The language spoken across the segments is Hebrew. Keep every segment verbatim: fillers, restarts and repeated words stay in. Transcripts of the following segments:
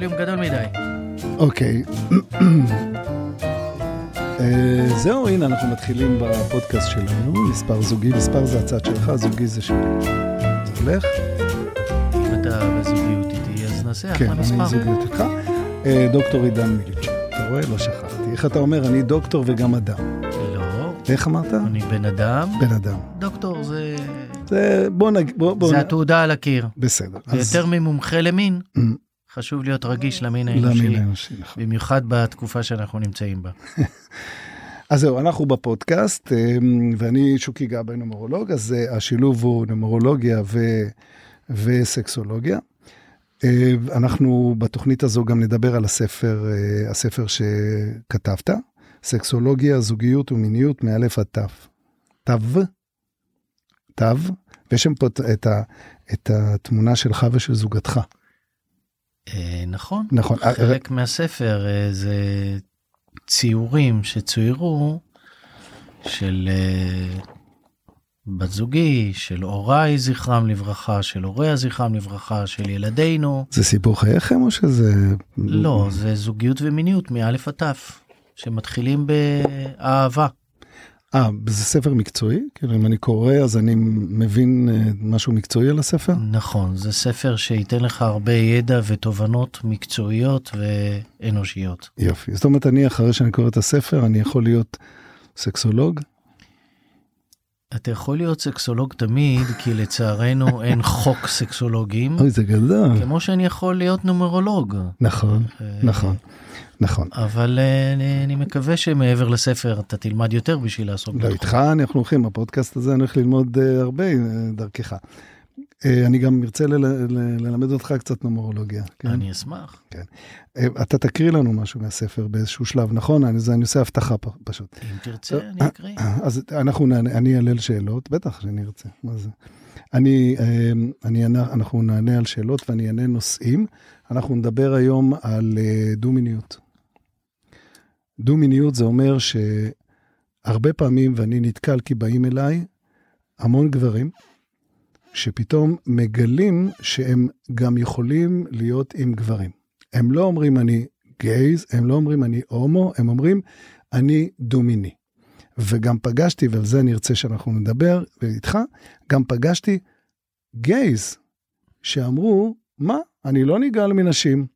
הווליום גדול מדי. אוקיי. זהו, הנה אנחנו מתחילים בפודקאסט שלנו, מספר זוגי, מספר זה הצד שלך, זוגי זה שלי. זה הולך? אם אתה בזוגיות איתי, אז נעשה אחלה מספר. כן, אני זוגיות איתך. דוקטור עידן מיליצ'ר, אתה רואה? לא שכחתי. איך אתה אומר? אני דוקטור וגם אדם. לא. איך אמרת? אני בן אדם. בן אדם. דוקטור זה... זה, בוא נג... בוא, בוא... זה התעודה על הקיר. בסדר. ויותר ממומחה למין, חשוב להיות רגיש למין האנושי. למין האנושי, נכון. במיוחד בתקופה שאנחנו נמצאים בה. אז זהו, אנחנו בפודקאסט, ואני שוקי גבאי נומרולוג, אז השילוב הוא נומרולוגיה ו... וסקסולוגיה. אנחנו בתוכנית הזו גם נדבר על הספר, הספר שכתבת, סקסולוגיה, זוגיות ומיניות מאלף עד תו. תו, תו, ויש שם פה את, ה, את התמונה שלך ושל זוגתך. נכון. נכון. חלק מהספר זה ציורים שצוירו של בת זוגי, של הוריי זכרם לברכה, של הוריה זכרם לברכה, של ילדינו. זה סיפור חייכם או שזה... לא, זה זוגיות ומיניות מאלף עד תו, שמתחילים באהבה. אה, זה ספר מקצועי? כאילו אם אני קורא אז אני מבין משהו מקצועי על הספר? נכון, זה ספר שייתן לך הרבה ידע ותובנות מקצועיות ואנושיות. יופי, זאת אומרת אני אחרי שאני קורא את הספר, אני יכול להיות סקסולוג? אתה יכול להיות סקסולוג תמיד, כי לצערנו אין חוק סקסולוגים. אוי, זה גדול. כמו שאני יכול להיות נומרולוג. נכון, נכון. נכון. אבל אני, אני מקווה שמעבר לספר אתה תלמד יותר בשביל לעסוק. לא, איתך אנחנו הולכים, בפודקאסט הזה אני הולך ללמוד הרבה דרכך. אני גם ארצה ל- ל- ללמד אותך קצת נומרולוגיה. כן? אני אשמח. כן. אתה תקריא לנו משהו מהספר באיזשהו שלב, נכון? אני, אני עושה הבטחה פשוט. אם תרצה, אני אקריא. אז אנחנו נענה, אני אעלה על שאלות, בטח שאני ארצה. מה זה? אני, אני, אנחנו נענה על שאלות ואני אענה נושאים. אנחנו נדבר היום על דו-מיניות. דו-מיניות זה אומר שהרבה פעמים, ואני נתקל כי באים אליי, המון גברים, שפתאום מגלים שהם גם יכולים להיות עם גברים. הם לא אומרים אני גייז, הם לא אומרים אני הומו, הם אומרים אני דו-מיני. וגם פגשתי, ועל זה אני ארצה שאנחנו נדבר איתך, גם פגשתי גייז, שאמרו, מה? אני לא ניגל מנשים.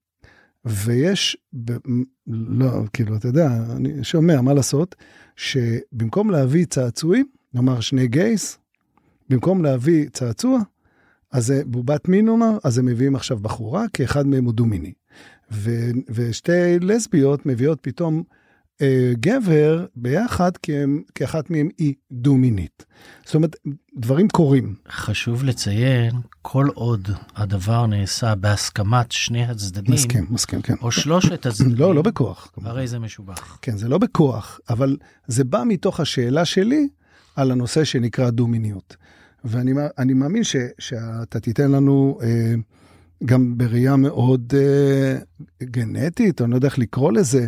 ויש, ב, לא, כאילו, אתה יודע, אני שומע מה לעשות, שבמקום להביא צעצועים, נאמר שני גייז, במקום להביא צעצוע, אז זה בובת מין נאמר, אז הם מביאים עכשיו בחורה, כי אחד מהם הוא דו-מיני. ו, ושתי לסביות מביאות פתאום אה, גבר ביחד, כי, הם, כי אחת מהם היא דו-מינית. זאת אומרת, דברים קורים. חשוב לציין, כל עוד הדבר נעשה בהסכמת שני הצדדים, מסכים, מסכים, כן. או שלושת הצדדים, לא, לא בכוח. הרי זה משובח. כן, זה לא בכוח, אבל זה בא מתוך השאלה שלי, על הנושא שנקרא דו-מיניות. ואני אני מאמין ש, שאתה תיתן לנו אה, גם בראייה מאוד אה, גנטית, או אני לא יודע איך לקרוא לזה,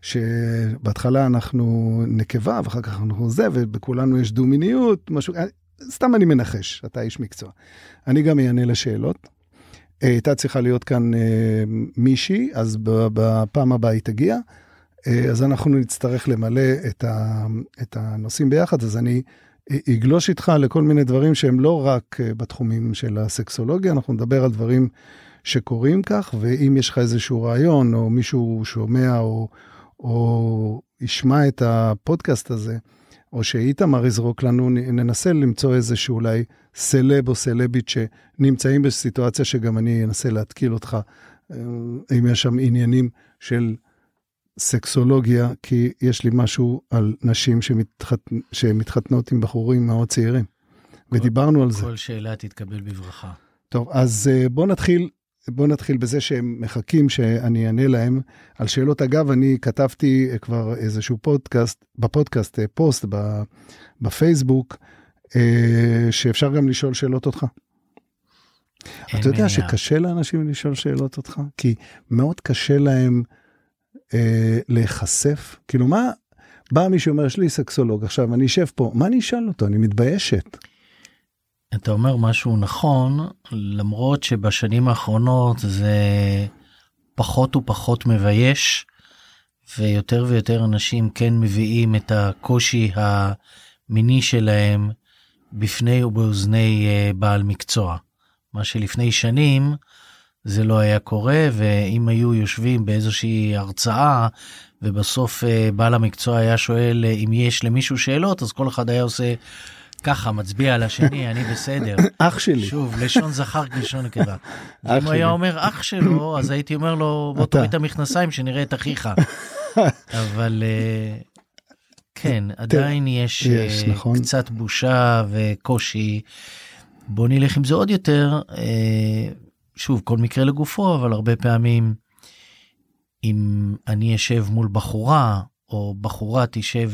שבהתחלה אנחנו נקבה, ואחר כך אנחנו זה, ובכולנו יש דו-מיניות, משהו, סתם אני מנחש, אתה איש מקצוע. אני גם אענה לשאלות. הייתה צריכה להיות כאן אה, מישהי, אז בפעם הבאה היא תגיע, אז אנחנו נצטרך למלא את, ה, את הנושאים ביחד, אז אני אגלוש איתך לכל מיני דברים שהם לא רק בתחומים של הסקסולוגיה, אנחנו נדבר על דברים שקורים כך, ואם יש לך איזשהו רעיון, או מישהו שומע, או, או ישמע את הפודקאסט הזה, או שאיתמר יזרוק לנו, ננסה למצוא איזשהו אולי סלב או סלבית שנמצאים בסיטואציה שגם אני אנסה להתקיל אותך, אם יש שם עניינים של סקסולוגיה, כי יש לי משהו על נשים שמתחת... שמתחתנות עם בחורים מאוד צעירים. כל, ודיברנו על זה. כל שאלה תתקבל בברכה. טוב, אז בוא נתחיל, בוא נתחיל בזה שהם מחכים שאני אענה להם על שאלות. אגב, אני כתבתי כבר איזשהו פודקאסט, בפודקאסט, פוסט בפייסבוק, שאפשר גם לשאול שאלות אותך. אתה יודע שקשה לאנשים לשאול שאלות אותך? כי מאוד קשה להם אה, להיחשף. כאילו מה, בא מישהו אומר, יש לי סקסולוג, עכשיו אני אשב פה, מה אני אשאל אותו? אני מתביישת. אתה אומר משהו נכון, למרות שבשנים האחרונות זה פחות ופחות מבייש, ויותר ויותר אנשים כן מביאים את הקושי המיני שלהם בפני ובאוזני בעל מקצוע. מה שלפני שנים זה לא היה קורה, ואם היו יושבים באיזושהי הרצאה, ובסוף בעל המקצוע היה שואל אם יש למישהו שאלות, אז כל אחד היה עושה ככה, מצביע על השני, אני בסדר. אח שלי. שוב, לשון זכר כלשון נקבה. אם הוא היה אומר אח שלו, אז הייתי אומר לו, בוא תוריד את המכנסיים שנראה את אחיך. אבל כן, עדיין יש קצת בושה וקושי. בוא נלך עם זה עוד יותר, שוב, כל מקרה לגופו, אבל הרבה פעמים, אם אני יושב מול בחורה, או בחורה תשב,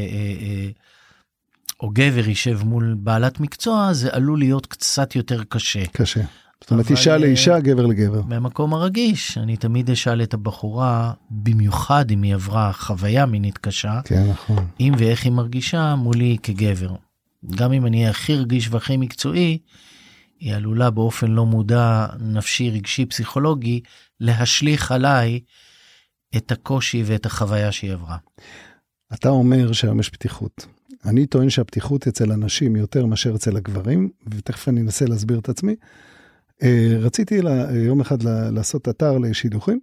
או גבר יישב מול בעלת מקצוע, זה עלול להיות קצת יותר קשה. קשה. זאת אומרת, אישה לאישה, גבר לגבר. במקום הרגיש, אני תמיד אשאל את הבחורה, במיוחד אם היא עברה חוויה מינית קשה, כן, נכון. אם ואיך היא מרגישה מולי כגבר. גם אם אני הכי רגיש והכי מקצועי, היא עלולה באופן לא מודע, נפשי, רגשי, פסיכולוגי, להשליך עליי את הקושי ואת החוויה שהיא עברה. אתה אומר שהיום יש פתיחות. אני טוען שהפתיחות אצל אנשים יותר מאשר אצל הגברים, ותכף אני אנסה להסביר את עצמי. רציתי יום אחד לעשות אתר לשידוכים,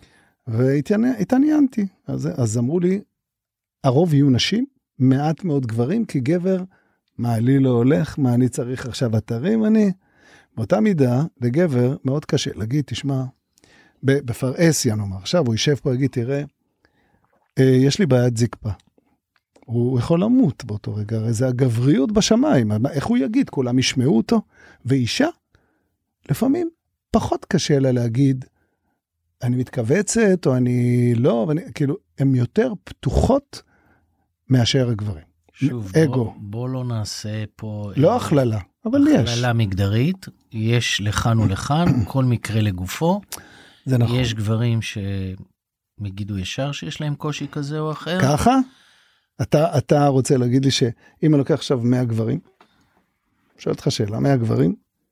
והתעניינתי. אז, אז אמרו לי, הרוב יהיו נשים, מעט מאוד גברים, כי גבר, מה לי לא הולך, מה אני צריך עכשיו אתרים, אני, באותה מידה, לגבר מאוד קשה להגיד, תשמע, בפרעסיה נאמר, עכשיו הוא יישב פה, יגיד, תראה, יש לי בעיית זקפה. הוא יכול למות באותו רגע, הרי זה הגבריות בשמיים, איך הוא יגיד, כולם ישמעו אותו, ואישה, לפעמים פחות קשה לה להגיד, אני מתכווצת, או אני לא, ואני, כאילו, הן יותר פתוחות מאשר הגברים. שוב, אגו. בוא, בוא לא נעשה פה... לא הכללה, אבל יש. הכללה מגדרית, יש לכאן ולכאן, כל מקרה לגופו. זה נכון. יש גברים שמגידו ישר שיש להם קושי כזה או אחר. ככה? אתה, אתה רוצה להגיד לי שאם אני לוקח עכשיו מאה גברים, שואל אותך שאלה, מאה גברים,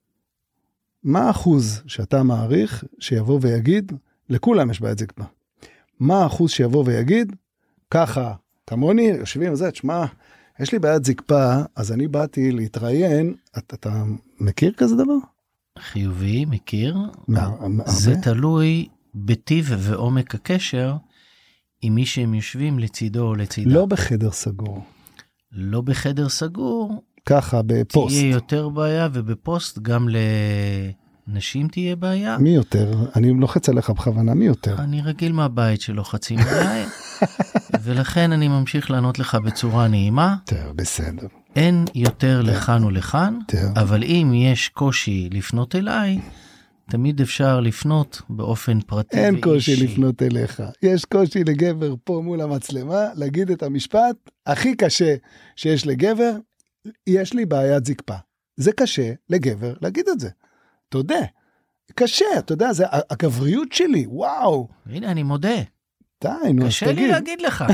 מה האחוז שאתה מעריך שיבוא ויגיד, לכולם יש בעיית זקפה? מה האחוז שיבוא ויגיד, ככה, כמוני, יושבים וזה, תשמע, יש לי בעיית זקפה, אז אני באתי להתראיין, אתה, אתה מכיר כזה דבר? חיובי, מכיר. מה, זה הרבה? תלוי בטיב ועומק הקשר, עם מי שהם יושבים לצידו או לצידה. לא בחדר סגור. לא בחדר סגור. ככה, בפוסט. תהיה יותר בעיה, ובפוסט גם לנשים תהיה בעיה. מי יותר? אני לוחץ עליך בכוונה, מי יותר? אני רגיל מהבית שלוחצים עליי, ולכן אני ממשיך לענות לך בצורה נעימה. טוב, בסדר. אין יותר לכאן ולכאן, טוב. אבל אם יש קושי לפנות אליי, תמיד אפשר לפנות באופן פרטי ואישי. אין קושי לפנות אליך. יש קושי לגבר פה מול המצלמה, להגיד את המשפט הכי קשה שיש לגבר, יש לי בעיית זקפה. זה קשה לגבר להגיד את זה. תודה. קשה, אתה יודע, זה הגבריות שלי, וואו. הנה, אני מודה. די, נו, אז קשה לי תגיד. להגיד לך.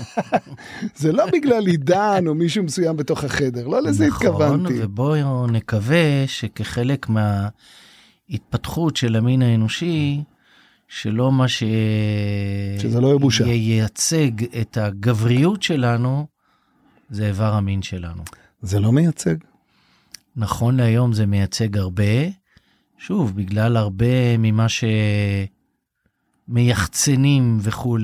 זה לא בגלל עידן או מישהו מסוים בתוך החדר, לא לזה התכוונתי. נכון, ובואו נקווה שכחלק מההתפתחות של המין האנושי, שלא מה ש... שזה לא יהיה בושה. ייצג את הגבריות שלנו, זה איבר המין שלנו. זה לא מייצג. נכון להיום זה מייצג הרבה, שוב, בגלל הרבה ממה שמייחצנים וכו',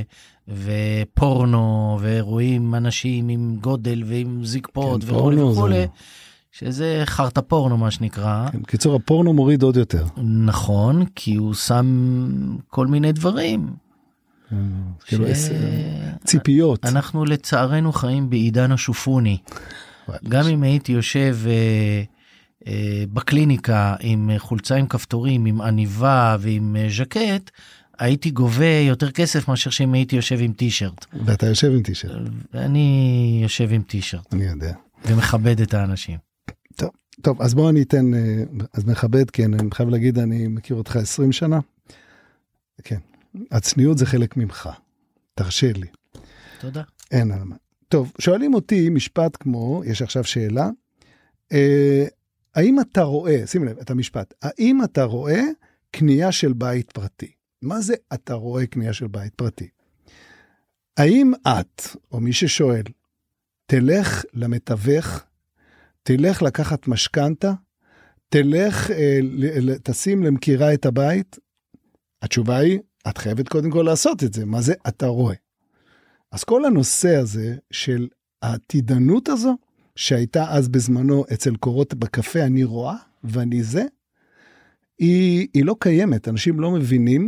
ופורנו, ורואים אנשים עם גודל ועם זקפות כן, וכו' וכו', זה... שזה חרטה פורנו מה שנקרא. כן, קיצור, הפורנו מוריד עוד יותר. נכון, כי הוא שם כל מיני דברים. כאילו ש... ציפיות. אנחנו לצערנו חיים בעידן השופוני. גם אם הייתי יושב אה, אה, בקליניקה עם חולצה עם כפתורים, עם עניבה ועם אה, ז'קט, הייתי גובה יותר כסף מאשר שאם הייתי יושב עם טישרט. ואתה יושב עם טישרט. אני יושב עם טישרט. אני יודע. ומכבד את האנשים. טוב, טוב, אז בוא אני אתן, אז מכבד, כן, אני חייב להגיד, אני מכיר אותך עשרים שנה. כן, הצניעות זה חלק ממך. תרשה לי. תודה. אין על מה. טוב, שואלים אותי משפט כמו, יש עכשיו שאלה, אה, האם אתה רואה, שים לב את המשפט, האם אתה רואה קנייה של בית פרטי? מה זה אתה רואה קנייה של בית פרטי? האם את, או מי ששואל, תלך למתווך, תלך לקחת משכנתה, תלך, אה, תשים למכירה את הבית? התשובה היא, את חייבת קודם כל לעשות את זה. מה זה אתה רואה? אז כל הנושא הזה של העתידנות הזו, שהייתה אז בזמנו אצל קורות בקפה, אני רואה ואני זה, היא, היא לא קיימת. אנשים לא מבינים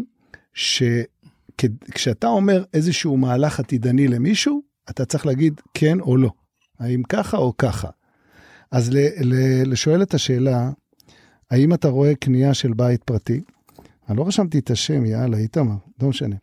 שכשאתה אומר איזשהו מהלך עתידני למישהו, אתה צריך להגיד כן או לא. האם ככה או ככה. אז ל, ל, לשואל את השאלה, האם אתה רואה קנייה של בית פרטי? אני לא רשמתי את השם, יאללה, איתמר, לא משנה.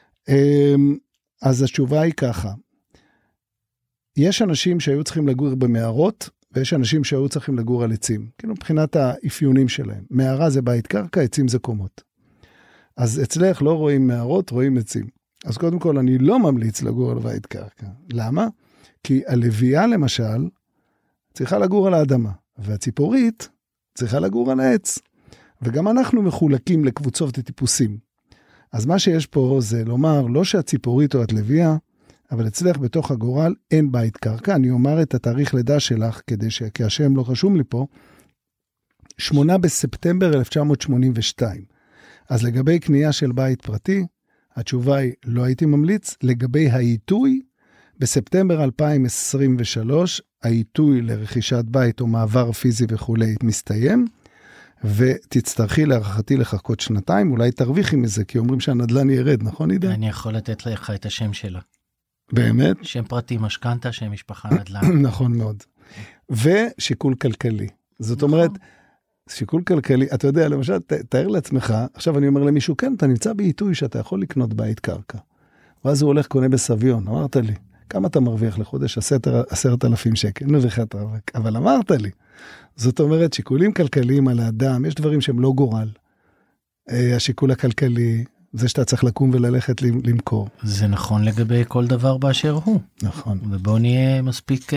אז התשובה היא ככה, יש אנשים שהיו צריכים לגור במערות, ויש אנשים שהיו צריכים לגור על עצים, כאילו מבחינת האפיונים שלהם. מערה זה בית קרקע, עצים זה קומות. אז אצלך לא רואים מערות, רואים עצים. אז קודם כל אני לא ממליץ לגור על בית קרקע. למה? כי הלוויה למשל, צריכה לגור על האדמה, והציפורית צריכה לגור על העץ. וגם אנחנו מחולקים לקבוצות וטיפוסים. אז מה שיש פה זה לומר, לא שהציפורית או הלוויה, אבל אצלך בתוך הגורל אין בית קרקע. אני אומר את התאריך לידה שלך, כדי שכי השם לא חשום לי פה, שמונה בספטמבר אלף תשע מאות שמונים ושתיים. אז לגבי קנייה של בית פרטי, התשובה היא לא הייתי ממליץ. לגבי העיתוי, בספטמבר אלפיים עשרים ושלוש, העיתוי לרכישת בית או מעבר פיזי וכו' מסתיים, ותצטרכי להערכתי לחכות שנתיים, אולי תרוויחי מזה, כי אומרים שהנדל"ן ירד, נכון עידן? אני יכול לתת לך את השם שלה. באמת? שם פרטי משכנתה, שם משפחה נדל"ן. נכון מאוד. ושיקול כלכלי. זאת אומרת, שיקול כלכלי, אתה יודע, למשל, תאר לעצמך, עכשיו אני אומר למישהו, כן, אתה נמצא בעיתוי שאתה יכול לקנות בית קרקע. ואז הוא הולך קונה בסביון, אמרת לי, כמה אתה מרוויח לחודש? עשרת אלפים שקל, נביחת רווק. אבל אמרת לי, זאת אומרת, שיקולים כלכליים על האדם, יש דברים שהם לא גורל. השיקול הכלכלי, זה שאתה צריך לקום וללכת למכור. זה נכון לגבי כל דבר באשר הוא. נכון. ובואו נהיה מספיק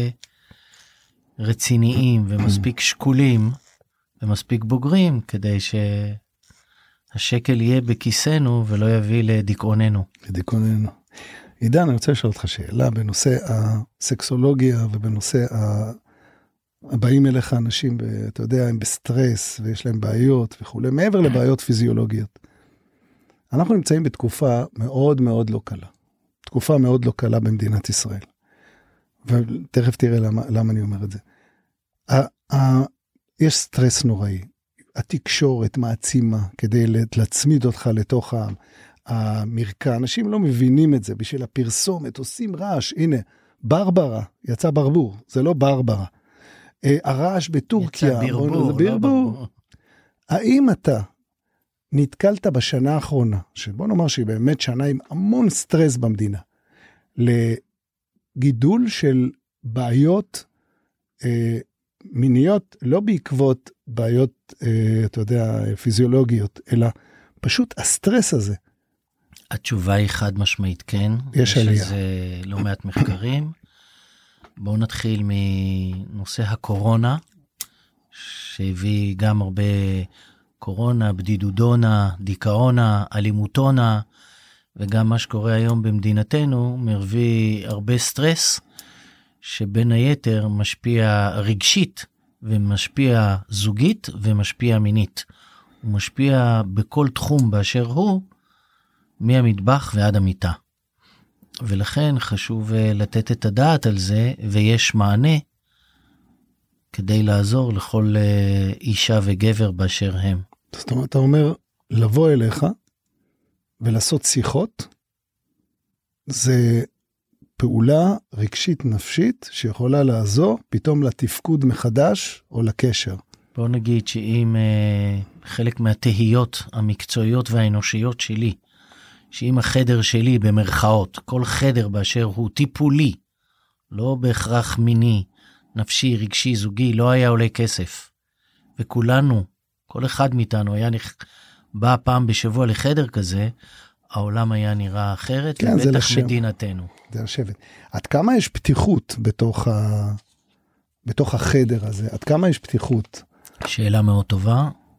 רציניים ומספיק שקולים ומספיק בוגרים, כדי שהשקל יהיה בכיסנו ולא יביא לדיכאוננו. לדיכאוננו. עידן, אני רוצה לשאול אותך שאלה בנושא הסקסולוגיה ובנושא הבאים אליך אנשים, אתה יודע, הם בסטרס ויש להם בעיות וכו', מעבר לבעיות פיזיולוגיות. אנחנו נמצאים בתקופה מאוד מאוד לא קלה. תקופה מאוד לא קלה במדינת ישראל. ותכף תראה למה, למה אני אומר את זה. יש סטרס נוראי. התקשורת מעצימה כדי להצמיד אותך לתוך המרקע. אנשים לא מבינים את זה. בשביל הפרסומת עושים רעש. הנה, ברברה. יצא ברבור. זה לא ברברה. הרעש בטורקיה. יצא ברבור. זה ברבור. האם אתה נתקלת בשנה האחרונה, שבוא נאמר שהיא באמת שנה עם המון סטרס במדינה, לגידול של בעיות אה, מיניות, לא בעקבות בעיות, אה, אתה יודע, פיזיולוגיות, אלא פשוט הסטרס הזה. התשובה היא חד משמעית כן. יש עלייה. יש לזה לא מעט מחקרים. בואו נתחיל מנושא הקורונה, שהביא גם הרבה קורונה, בדידודונה, דיכאונה, אלימותונה, וגם מה שקורה היום במדינתנו, מביא הרבה סטרס, שבין היתר משפיע רגשית, ומשפיע זוגית, ומשפיע מינית. הוא משפיע בכל תחום באשר הוא, מהמטבח ועד המיטה. ולכן חשוב לתת את הדעת על זה, ויש מענה, כדי לעזור לכל אישה וגבר באשר הם. זאת אומרת, אתה אומר, לבוא אליך ולעשות שיחות, זה פעולה רגשית נפשית שיכולה לעזור פתאום לתפקוד מחדש או לקשר. בוא נגיד שאם uh, חלק מהתהיות המקצועיות והאנושיות שלי, שאם החדר שלי במרכאות, כל חדר באשר הוא טיפולי, לא בהכרח מיני, נפשי, רגשי, זוגי, לא היה עולה כסף. וכולנו, כל אחד מאיתנו היה נכ... בא פעם בשבוע לחדר כזה, העולם היה נראה אחרת, כן, ובטח לשם. מדינתנו. זה לשבת. עד כמה יש פתיחות בתוך, ה... בתוך החדר הזה? עד כמה יש פתיחות? שאלה מאוד טובה.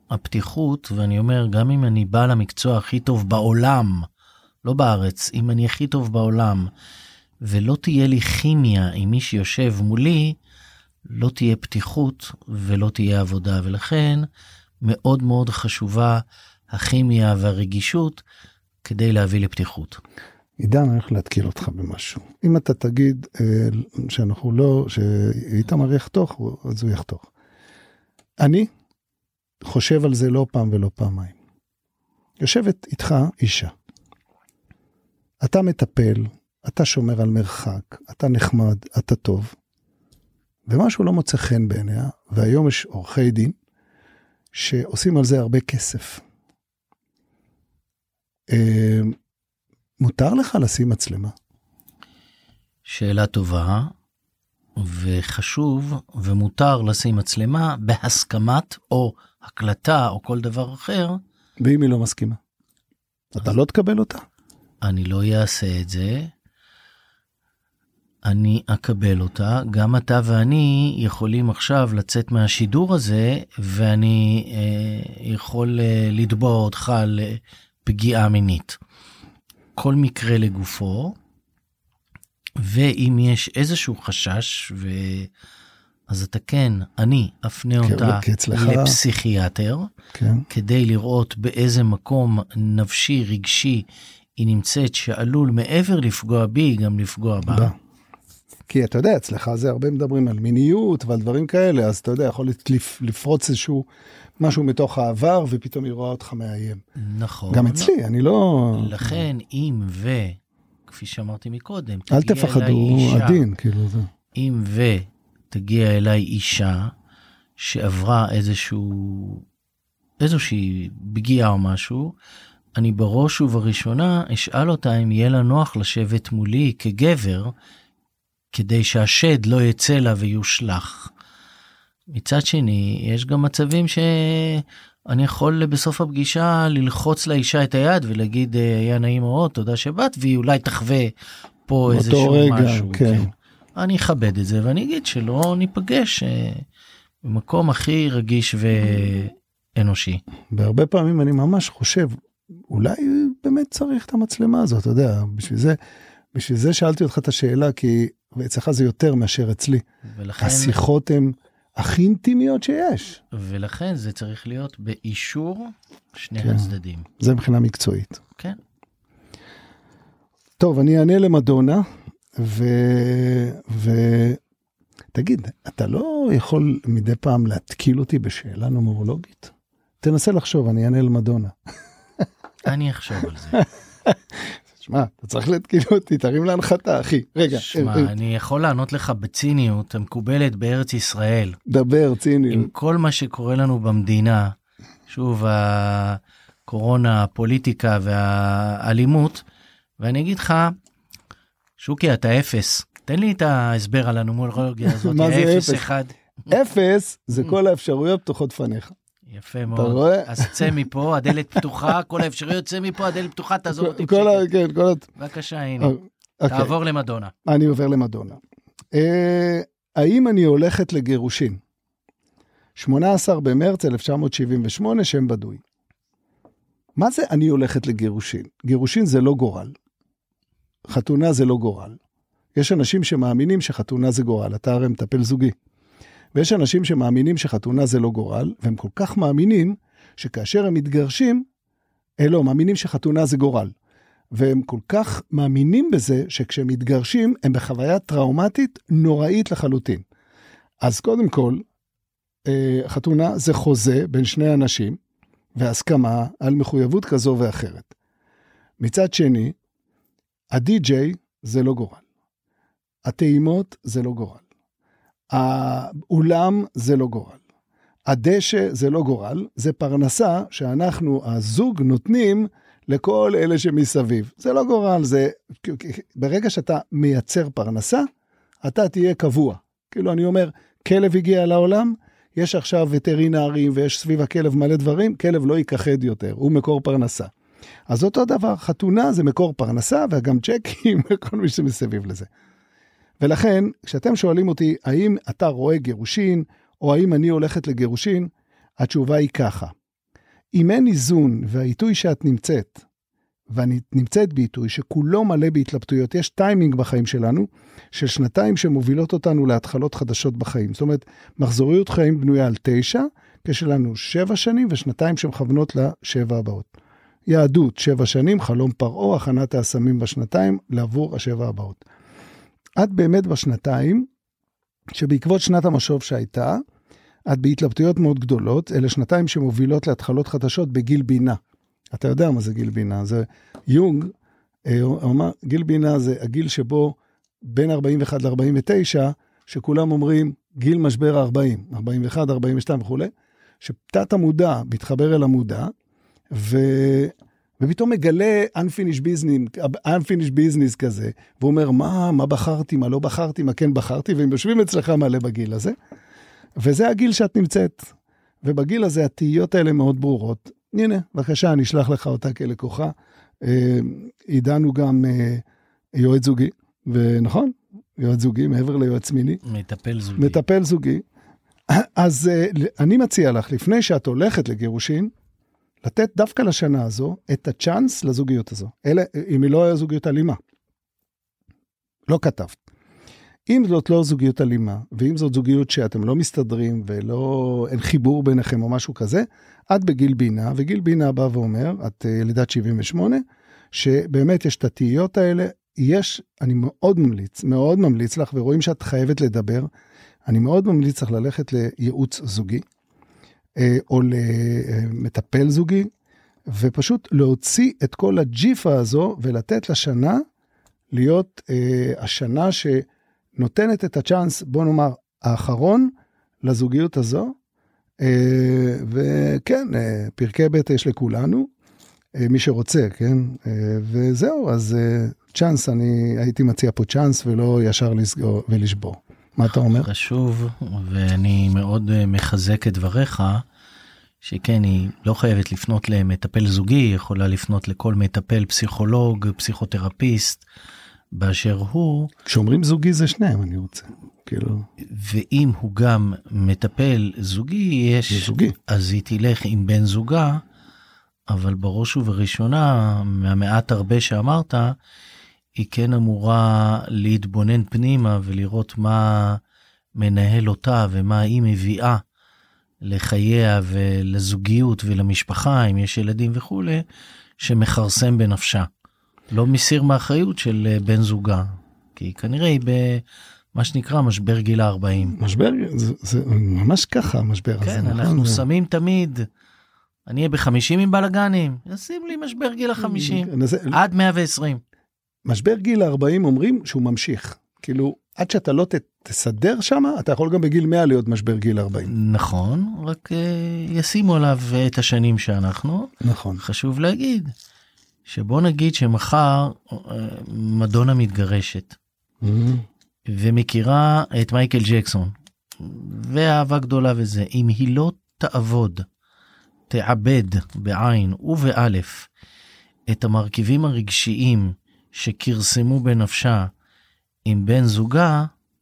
הפתיחות, ואני אומר, גם אם אני בא למקצוע הכי טוב בעולם, לא בארץ, אם אני הכי טוב בעולם, ולא תהיה לי כימיה עם מי שיושב מולי, לא תהיה פתיחות ולא תהיה עבודה, ולכן מאוד מאוד חשובה הכימיה והרגישות כדי להביא לפתיחות. עידן, אני הולך להתקיל אותך במשהו. אם אתה תגיד אה, שאנחנו לא, שאיתמר יחתוך, אז הוא יחתוך. אני חושב על זה לא פעם ולא פעמיים. יושבת איתך אישה. אתה מטפל, אתה שומר על מרחק, אתה נחמד, אתה טוב. ומשהו לא מוצא חן בעיניה, והיום יש עורכי דין, שעושים על זה הרבה כסף. אה, מותר לך לשים מצלמה? שאלה טובה, וחשוב, ומותר לשים מצלמה בהסכמת או הקלטה או כל דבר אחר. ואם היא לא מסכימה? אתה לא תקבל אותה? אני לא אעשה את זה. אני אקבל אותה. גם אתה ואני יכולים עכשיו לצאת מהשידור הזה, ואני אה, יכול אה, לתבוע אותך לפגיעה מינית. כל מקרה לגופו, ואם יש איזשהו חשש, ו... אז אתה כן, אני אפנה אותה לפסיכיאטר, כן. כדי לראות באיזה מקום נפשי, רגשי, היא נמצאת, שעלול מעבר לפגוע בי, גם לפגוע בה. בה. כי אתה יודע, אצלך זה הרבה מדברים על מיניות ועל דברים כאלה, אז אתה יודע, יכול לפרוץ איזשהו משהו מתוך העבר, ופתאום היא רואה אותך מאיים. נכון. גם אצלי, אני לא... לכן, אם ו... כפי שאמרתי מקודם, אל תפחדו, עדין, כאילו זה. אם ו... תגיע אליי אישה, שעברה איזשהו... איזושהי פגיעה או משהו, אני בראש ובראשונה אשאל אותה אם יהיה לה נוח לשבת מולי כגבר, כדי שהשד לא יצא לה ויושלח. מצד שני, יש גם מצבים שאני יכול בסוף הפגישה ללחוץ לאישה את היד ולהגיד, היה נעים מאוד, תודה שבאת, והיא אולי תחווה פה איזשהו רגע, משהו. כן. כן. אני אכבד את זה, ואני אגיד שלא ניפגש במקום הכי רגיש ואנושי. בהרבה פעמים אני ממש חושב, אולי באמת צריך את המצלמה הזאת, אתה יודע, בשביל זה, בשביל זה שאלתי אותך את השאלה, כי אצלך זה יותר מאשר אצלי. ולכן... השיחות הן הכי אינטימיות שיש. ולכן זה צריך להיות באישור שני כן. הצדדים. זה מבחינה מקצועית. כן. טוב, אני אענה למדונה, ו... ו... תגיד, אתה לא יכול מדי פעם להתקיל אותי בשאלה נומרולוגית? תנסה לחשוב, אני אענה למדונה. אני אחשוב על זה. שמע, אתה צריך להתקיל אותי, תרים להנחתה, אחי. רגע. שמע, אני יכול לענות לך בציניות, המקובלת בארץ ישראל. דבר, ציניות. עם כל מה שקורה לנו במדינה, שוב, הקורונה, הפוליטיקה והאלימות, ואני אגיד לך, שוקי, אתה אפס. תן לי את ההסבר על הנומרולוגיה הזאת. מה זה אפס? אחד. אפס זה כל האפשרויות פתוחות פניך. יפה מאוד. אז צא מפה, הדלת פתוחה, כל האפשרויות צא מפה, הדלת פתוחה, תעזור אותי בשקט. כן, כל... בבקשה, הנה. תעבור למדונה. אני עובר למדונה. האם אני הולכת לגירושין? שמונה עשר במרץ אלף תשע מאות שבעים ושמונה, שם בדוי. מה זה אני הולכת לגירושין? גירושין זה לא גורל. חתונה זה לא גורל. יש אנשים שמאמינים שחתונה זה גורל, אתה הרי מטפל זוגי. ויש אנשים שמאמינים שחתונה זה לא גורל, והם כל כך מאמינים שכאשר הם מתגרשים, לא, מאמינים שחתונה זה גורל. והם כל כך מאמינים בזה שכשהם מתגרשים, הם בחוויה טראומטית נוראית לחלוטין. אז קודם כל, חתונה זה חוזה בין שני אנשים, והסכמה על מחויבות כזו ואחרת. מצד שני, הדי-ג'יי זה לא גורל. הטעימות זה לא גורל. האולם זה לא גורל. הדשא זה לא גורל, זה פרנסה שאנחנו, הזוג, נותנים לכל אלה שמסביב. זה לא גורל, זה... ברגע שאתה מייצר פרנסה, אתה תהיה קבוע. כאילו אני אומר, כלב הגיע לעולם, יש עכשיו וטרינרים ויש סביב הכלב מלא דברים, כלב לא ייכחד יותר, הוא מקור פרנסה. אז אותו דבר, חתונה זה מקור פרנסה, וגם צ'קים וכל מי שמסביב לזה. ולכן, כשאתם שואלים אותי, האם אתה רואה גירושין, או האם אני הולכת לגירושין, התשובה היא ככה. אם אין איזון והעיתוי שאת נמצאת, ואני נמצאת בעיתוי שכולו מלא בהתלבטויות, יש טיימינג בחיים שלנו, של שנתיים שמובילות אותנו להתחלות חדשות בחיים. זאת אומרת, מחזוריות חיים בנויה על תשע, כשלנו שבע שנים ושנתיים שמכוונות לשבע הבאות. יהדות, שבע שנים, חלום פרעה, הכנת העשמים בשנתיים, לעבור השבע הבאות. את באמת בשנתיים, שבעקבות שנת המשוב שהייתה, את בהתלבטויות מאוד גדולות, אלה שנתיים שמובילות להתחלות חדשות בגיל בינה. אתה יודע מה זה גיל בינה, זה יונג, הוא אמר, גיל בינה זה הגיל שבו בין ארבעים ואחת ל-ארבעים ותשע, שכולם אומרים גיל משבר ה-ארבעים, ארבעים ואחת, ארבעים ושתיים וכו', שתת המודע מתחבר אל המודע, ו... ופתאום מגלה unfinished business, unfinished business כזה, והוא אומר, מה, מה בחרתי, מה לא בחרתי, מה כן בחרתי, והם יושבים אצלך מלא בגיל הזה, וזה הגיל שאת נמצאת, ובגיל הזה התהיות האלה מאוד ברורות. הנה, בבקשה, אני אשלח לך אותה כלקוחה. עידנו גם יועץ זוגי, ונכון, יועץ זוגי, מעבר ליועץ מיני. מטפל זוגי. מטפל זוגי. אז אני מציע לך, לפני שאת הולכת לגירושין, לתת דווקא לשנה הזו את הצ'אנס לזוגיות הזו. אלה, אם היא לא היה זוגיות אלימה. לא כתבת. אם זאת לא זוגיות אלימה, ואם זאת זוגיות שאתם לא מסתדרים, ולא, אין חיבור ביניכם או משהו כזה, את בגיל בינה, וגיל בינה בא ואומר, את ילידת שבעים ושמונה, שבאמת יש את התהיות האלה, יש, אני מאוד ממליץ, מאוד ממליץ לך, ורואים שאת חייבת לדבר, אני מאוד ממליץ לך ללכת לייעוץ זוגי, או למטפל זוגי, ופשוט להוציא את כל הג'יפה הזו, ולתת לשנה, להיות אה, השנה שנותנת את הצ'אנס, בוא נאמר, האחרון, לזוגיות הזו, אה, וכן, אה, פרקי בית יש לכולנו, אה, מי שרוצה, כן, אה, וזהו, אז אה, צ'אנס, אני הייתי מציע פה צ'אנס, ולא ישר לסגור ולשבור. מה אתה אומר? חשוב, ואני מאוד מחזק את דבריך, שכן, היא לא חייבת לפנות למטפל זוגי, היא יכולה לפנות לכל מטפל, פסיכולוג, פסיכותרפיסט, באשר הוא. כשאומרים זוגי זה שניהם, אני רוצה. כאילו... ואם הוא גם מטפל זוגי, יש... זוגי. אז היא תלך עם בן זוגה, אבל בראש ובראשונה, מהמעט הרבה שאמרת, היא כן אמורה להתבונן פנימה ולראות מה מנהל אותה ומה היא מביאה לחייה ולזוגיות ולמשפחה, אם יש ילדים וכו', שמחרסם בנפשה. לא מסיר מאחריות של בן זוגה, כי כנראה היא במה שנקרא משבר גיל ה-ארבעים. משבר, זה, זה ממש ככה המשבר כן, הזה. כן, אנחנו נכון? שמים תמיד, אני אהיה ב-חמישים עם בלגנים, ישים לי משבר גיל ה-חמישים, זה... עד מאה ועשרים. משבר גיל ה-ארבעים אומרים שהוא ממשיך, כאילו עד שאתה לא תסדר שם, אתה יכול גם בגיל מאה להיות משבר גיל ארבעים. נכון, רק ישימו עליו את השנים שאנחנו. נכון. חשוב להגיד, שבוא נגיד שמחר מדונה מתגרשת, mm-hmm. ומכירה את מייקל ג'קסון, ואהבה גדולה וזה, אם היא לא תעבוד, תעבד בעין ובאלף, את המרכיבים הרגשיים שכרסמו בנפשה עם בן זוגה,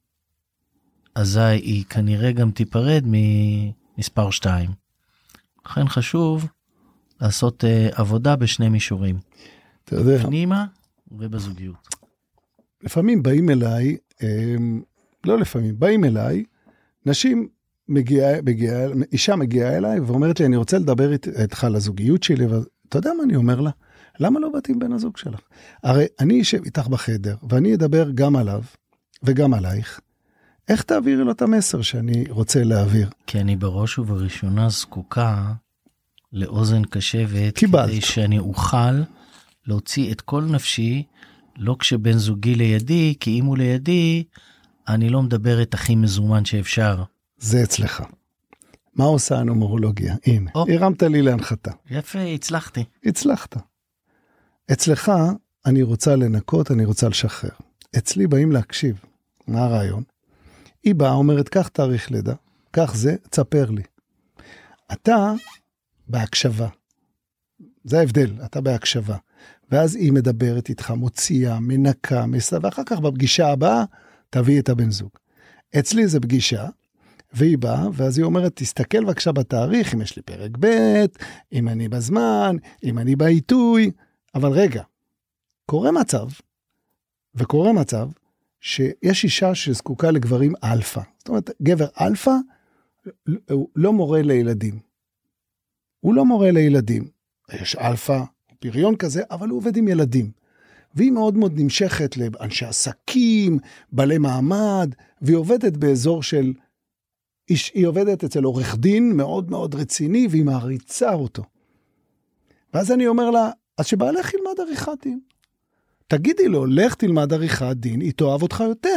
אזי היא כנראה גם תיפרד ממספר שתיים. לכן חשוב לעשות uh, עבודה בשני מישורים. אתה יודע. פנימה ובזוגיות. לפעמים באים אליי, לא לפעמים, באים אליי, נשים מגיעה, מגיעה, אישה מגיעה אליי ואומרת לי, אני רוצה לדבר איתך על הזוגיות שלי, ואתה יודע מה אני אומר לה? למה לא באתי עם בן הזוג שלך? הרי אני אשב איתך בחדר, ואני אדבר גם עליו וגם עלייך. איך תעבירי לו את המסר שאני רוצה להעביר? כי אני בראש ובראשונה זקוקה לאוזן קשבת, קיבלת. כדי שאני אוכל להוציא את כל נפשי, לא כשבן זוגי לידי, כי אם הוא לידי, אני לא מדבר את הכי מזומן שאפשר. זה אצלך. מה עושה הנומרולוגיה? הנה, או. הרמת לי להנחתה. יפה, הצלחתי. הצלחת. אצלך אני רוצה לנקות, אני רוצה לשחרר. אצלי באים להקשיב. מה הרעיון? היא באה, אומרת, כך תאריך לידה, כך זה, תספר לי. אתה בהקשבה. זה ההבדל, אתה בהקשבה. ואז היא מדברת איתך, מוציאה, מנקה, מסה, ואחר כך בפגישה הבאה, תביא את הבן זוג. אצלי זה פגישה, והיא באה, ואז היא אומרת, תסתכל בבקשה בתאריך, אם יש לי פרק ב', אם אני בזמן, אם אני בעיתוי, אבל רגע, קורה מצב, וקורה מצב, שיש אישה שזקוקה לגברים אלפא. זאת אומרת, גבר אלפא, הוא לא מורה לילדים. הוא לא מורה לילדים. יש אלפא, פריון כזה, אבל הוא עובד עם ילדים. והיא מאוד מאוד נמשכת לאנשי עסקים, בעלי מעמד, והיא עובדת באזור של, היא עובדת אצל עורך דין מאוד מאוד רציני, והיא מעריצה אותו. ואז אני אומר לה, אז שבעלך ילמד עריכת דין. תגידי לו, לך תלמד עריכת דין, היא תאהב אותך יותר.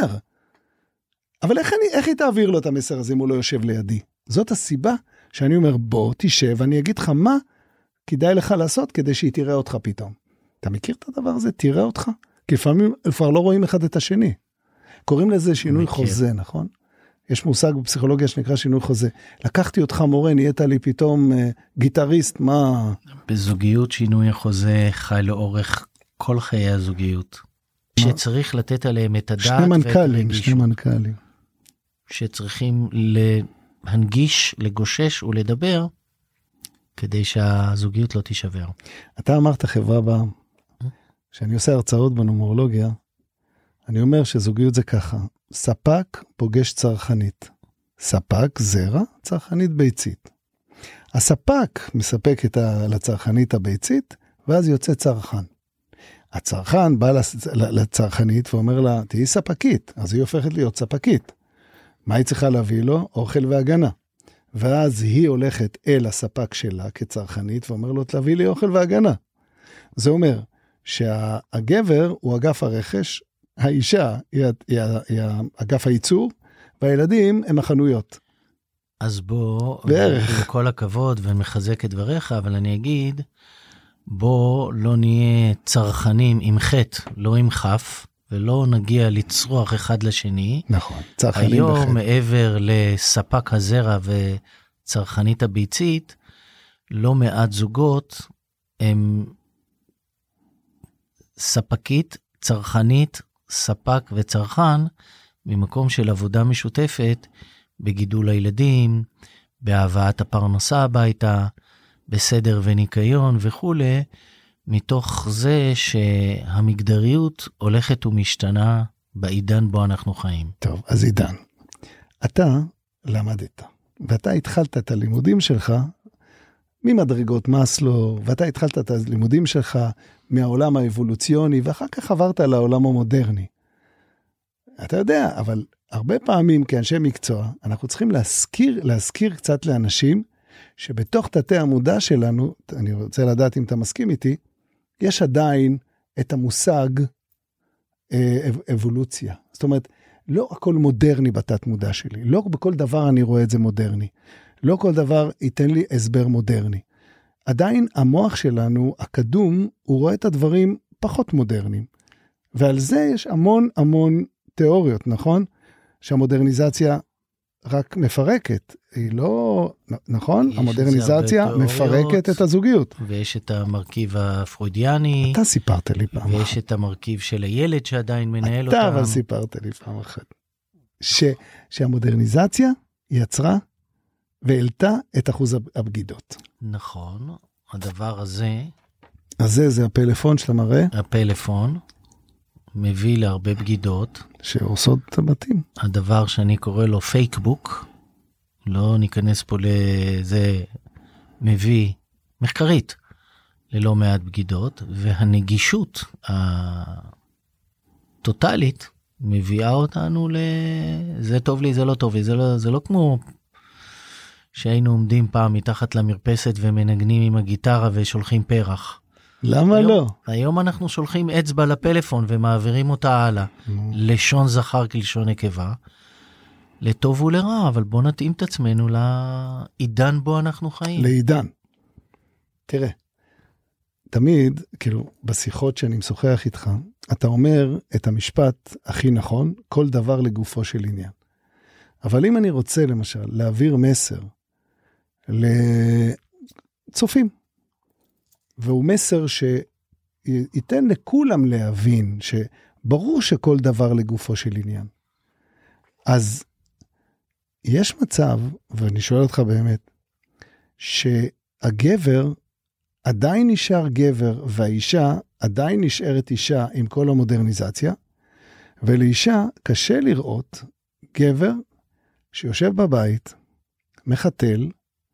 אבל איך, אני, איך היא תעביר לו את המסר הזה אם הוא לא יושב לידי? זאת הסיבה שאני אומר, בוא, תשב, אני אגיד לך מה כדאי לך לעשות כדי שהיא תראה אותך פתאום. אתה מכיר את הדבר הזה? תראה אותך? כי לפעמים כבר לא רואים אחד את השני. קוראים לזה שינוי מכיר. חוזה, נכון? יש מושג בפסיכולוגיה שנקרא שינוי חוזה. לקחתי אותך מורה, נהיית לי פתאום אה, גיטריסט, מה? בזוגיות שינוי החוזה חי לאורך כל חיי הזוגיות. מה? שצריך לתת עליהם את הדעת שני מנכ"לים, שני מנכ"לים. שצריכים להנגיש, לגושש ולדבר, כדי שהזוגיות לא תישבר. אתה אמרת חברה בה, שאני עושה הרצאות בנומרולוגיה, אני אומר שזוגיות זה ככה, ספק פוגש צרכנית, ספק זרע, צרכנית ביצית. הספק מספק את ה... לצרכנית הביצית, ואז יוצא צרכן. הצרכן בא לצרכנית ואומר לה, תהי ספקית, אז היא הופכת להיות ספקית. מה היא צריכה להביא לו? אוכל והגנה. ואז היא הולכת אל הספק שלה כצרכנית, ואומר לו, תביא לי אוכל והגנה. זה אומר שהגבר הוא אגף הרכש, האישה היא, היא, היא אגף הייצור, והילדים הם החנויות. אז בוא, בערך. בכל הכבוד, ומחזק את דבריך, אבל אני אגיד, בוא לא נהיה צרכנים עם חטא, לא עם חף, ולא נגיע לצרוח אחד לשני. נכון, צרכנים היום בחטא. מעבר לספק הזרע וצרכנית הביצית, לא מעט זוגות הם ספקית, צרכנית, ספק וצרכן, ממקום של עבודה משותפת, בגידול הילדים, בהבאת הפרנסה הביתה, בסדר וניקיון וכו', מתוך זה שהמגדריות הולכת ומשתנה בעידן בו אנחנו חיים. טוב, אז עידן, אתה למדת, ואתה התחלת את הלימודים שלך ממדרגות מסלו, ואתה התחלת את הלימודים שלך מהעולם האבולוציוני, ואחר כך עברת לעולם המודרני. אתה יודע, אבל הרבה פעמים כאנשי מקצוע, אנחנו צריכים להזכיר, להזכיר קצת לאנשים, שבתוך תתי המודע שלנו, אני רוצה לדעת אם אתה מסכים איתי, יש עדיין את המושג אה, אבולוציה. זאת אומרת, לא הכל מודרני בתת מודע שלי, לא בכל דבר אני רואה את זה מודרני, לא כל דבר ייתן לי הסבר מודרני. עדיין המוח שלנו, הקדום, הוא רואה את הדברים פחות מודרניים. ועל זה יש המון המון תיאוריות, נכון? שהמודרניזציה רק מפרקת, היא לא, נכון? המודרניזציה מפרקת את הזוגיות. ויש את המרכיב הפרוידיאני. אתה סיפרת לי פעם אחת. ויש את המרכיב של הילד שעדיין מנהל אותם. אתה אבל סיפרת לי פעם אחת. ש, שהמודרניזציה יצרה והעלתה את אחוז הבגידות. נכון, הדבר הזה. אז זה, זה הפלאפון שאתה מראה? הפלאפון. מביא להרבה בגידות. שעושות את הבתים. הדבר שאני קורא לו פייקבוק, לא ניכנס פה לזה, מביא מחקרית ללא מעט בגידות, והנגישות הטוטלית מביאה אותנו לזה טוב לי, זה לא טוב לי, זה לא, זה לא כמו שהיינו עומדים פעם מתחת למרפסת ומנגנים עם הגיטרה ושולחים פרח. למה היום, לא? היום אנחנו שולחים אצבע לפלאפון ומעבירים אותה הלאה. Mm. לשון זכר כלשון נקבה. לטוב ולרע, אבל בוא נתאים את עצמנו לעידן בו אנחנו חיים. לעידן. תראה, תמיד, כאילו, בשיחות שאני משוחח איתך, אתה אומר את המשפט הכי נכון, כל דבר לגופו של עניין. אבל אם אני רוצה, למשל, להעביר מסר לצופים, והוא מסר שייתן לכולם להבין שברור שכל דבר לגופו של עניין. אז יש מצב, ואני שואל אותך באמת, שהגבר עדיין נשאר גבר, והאישה עדיין נשארת אישה עם כל המודרניזציה, ולאישה קשה לראות גבר שיושב בבית, מחתל,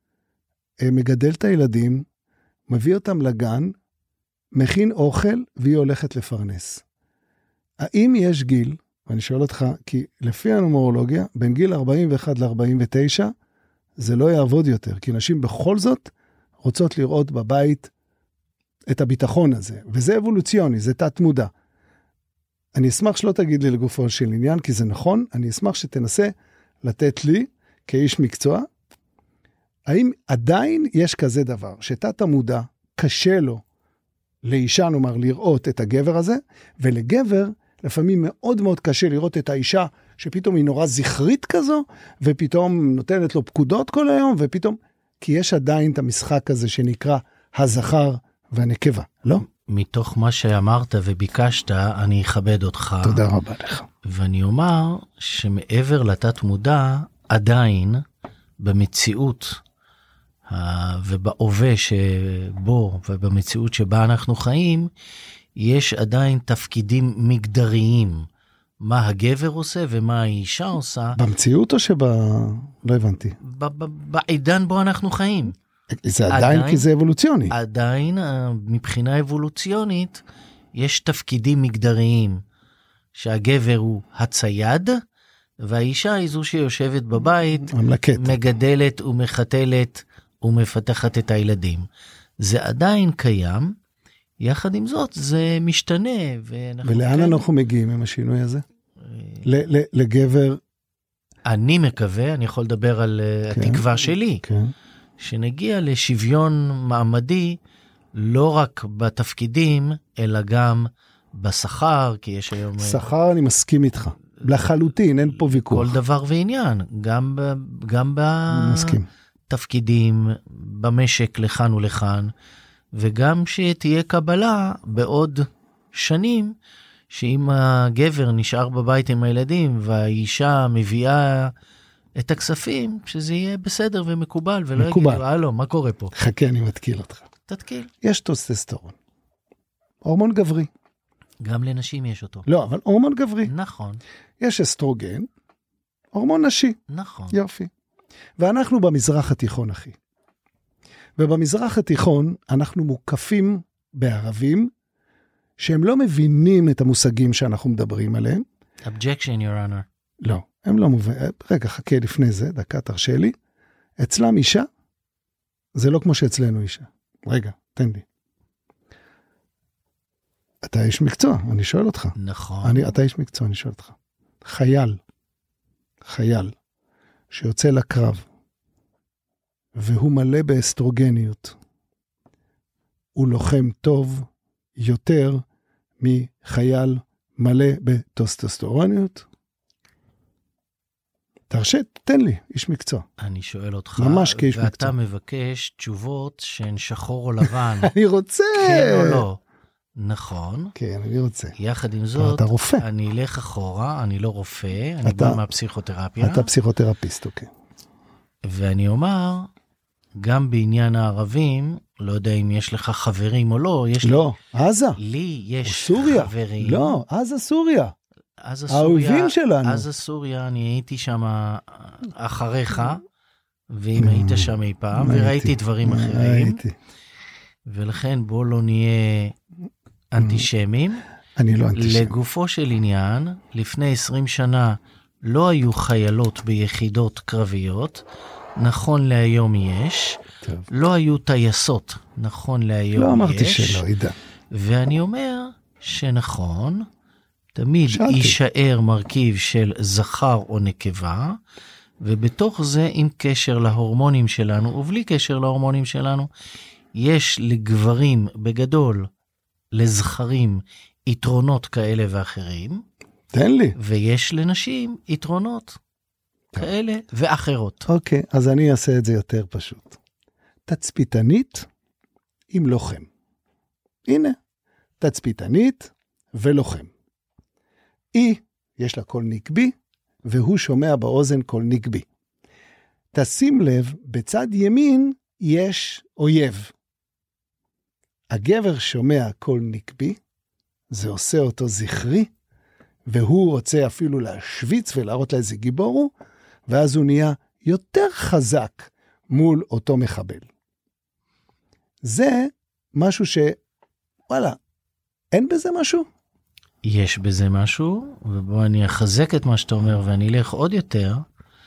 מגדל את הילדים, מביא אותם לגן, מכין אוכל, והיא הולכת לפרנס. האם יש גיל, ואני שואל אותך, כי לפי הנומרולוגיה, בין גיל ארבעים ואחת ל-ארבעים ותשע, זה לא יעבוד יותר, כי נשים בכל זאת רוצות לראות בבית את הביטחון הזה, וזה אבולוציוני, זה תת מודע. אני אשמח שלא תגיד לי לגופו של עניין, כי זה נכון, אני אשמח שתנסה לתת לי, כאיש מקצוע, האם עדיין יש כזה דבר, שתת המודע קשה לו, לאישה נאמר לראות את הגבר הזה, ולגבר לפעמים מאוד מאוד קשה לראות את האישה, שפתאום היא נורא זכרית כזו, ופתאום נותנת לו פקודות כל היום, ופתאום, כי יש עדיין את המשחק הזה שנקרא הזכר והנקבה, לא? מתוך מה שאמרת וביקשת, אני אכבד אותך. תודה רבה לך. ואני אומר שמעבר לתת מודע, עדיין במציאות ובהווה שבו ובמציאות שבה אנחנו חיים, יש עדיין תפקידים מגדריים. מה הגבר עושה ומה האישה עושה. במציאות או שב... לא הבנתי. בעידן בו אנחנו חיים. זה עדיין, עדיין כי זה אבולוציוני. עדיין, מבחינה אבולוציונית, יש תפקידים מגדריים, שהגבר הוא הצייד, והאישה היא זו שיושבת בבית, המלכת. מגדלת ומחתלת ומפתחת את הילדים. זה עדיין קיים, יחד עם זאת זה משתנה. ולאן כן... אנחנו מגיעים עם השינוי הזה? ל- ל- לגבר... אני מקווה, אני יכול לדבר על כן, התקווה שלי, כן. שנגיע לשוויון מעמדי, לא רק בתפקידים, אלא גם בשכר, כי יש היום... שכר אני מסכים איתך, לחלוטין, אין פה ויכוח. כל דבר ועניין, גם, גם בתפקידים, במשק לכאן ולכאן, וגם שתהיה קבלה בעוד שנים, שאם הגבר נשאר בבית עם הילדים, והאישה מביאה את הכספים, שזה יהיה בסדר ומקובל, ולא יגידו, הלו, מה קורה פה? חכה, אני מתקיל אותך. תתקיל. יש טוסטסטרון. הורמון גברי. גם לנשים יש אותו. לא, אבל הורמון גברי. נכון. יש אסטרוגן, הורמון נשי. נכון. יופי. ואנחנו במזרח התיכון, אחי. ובמזרח התיכון אנחנו מוקפים בערבים, שהם לא מבינים את המושגים שאנחנו מדברים עליהם. Objection, your honor. לא, הם לא מבינים. רגע, חכה לפני זה, דקה, תרשה לי. אצלם אישה, זה לא כמו שאצלנו אישה. רגע, תן לי. אתה איש מקצוע, אני שואל אותך. נכון. אני, אתה איש מקצוע, אני שואל אותך. חייל, חייל, שיוצא לקרב, והוא מלא באסטרוגניות, הוא לוחם טוב יותר מחייל מלא בטוסטסטרוניות? תרשה, תן לי, איש מקצוע. אני שואל אותך, ממש כאיש ואתה מקצוע. מבקש תשובות שהן שחור או לבן. אני רוצה. כן או לא. נכון. כן, אני רוצה. יחד עם זאת, אתה רופא. אני אלך אחורה, אני לא רופא, אני בא מהפסיכותרפיה. אתה פסיכותרפיסט, אוקיי. ואני אומר, גם בעניין הערבים, לא יודע אם יש לך חברים או לא, יש לא, עזה. לי יש סוריה. חברים. לא, עזה סוריה. עזה סוריה. האויבים שלנו. עזה סוריה, אני הייתי שם אחריך, ואם היית שם אי פעם, וראיתי דברים אחרים. הייתי. ולכן בוא לא נהיה אנטישמים. אני לא אנטישמי. לגופו של עניין, לפני עשרים שנה לא היו חיילות ביחידות קרביות, נכון להיום יש, טוב. לא היו טייסות, נכון להיום לא יש. אמרתי שלא, עידה. ואני אומר שנכון, תמיד שאלתי. יישאר מרכיב של זכר או נקבה, ובתוך זה עם קשר להורמונים שלנו, ובלי קשר להורמונים שלנו, יש לגברים בגדול, לזכרים, יתרונות כאלה ואחרים. תן לי. ויש לנשים יתרונות כאלה ואחרות. אוקיי, אז אני אעשה את זה יותר פשוט. תצפיתנית עם לוחם. הנה, תצפיתנית ולוחם. היא, יש לה קול נקבי, והוא שומע באוזן קול נקבי. תשים לב, בצד ימין יש אויב. הגבר שומע קול נקבי, זה עושה אותו זכרי, והוא רוצה אפילו להשוויץ ולהראות לה איזה גיבור הוא, ואז הוא נהיה יותר חזק מול אותו מחבל. זה משהו ש... וואלה, אין בזה משהו? יש בזה משהו, ובוא אני אחזק את מה שאתה אומר, ואני אלך עוד יותר.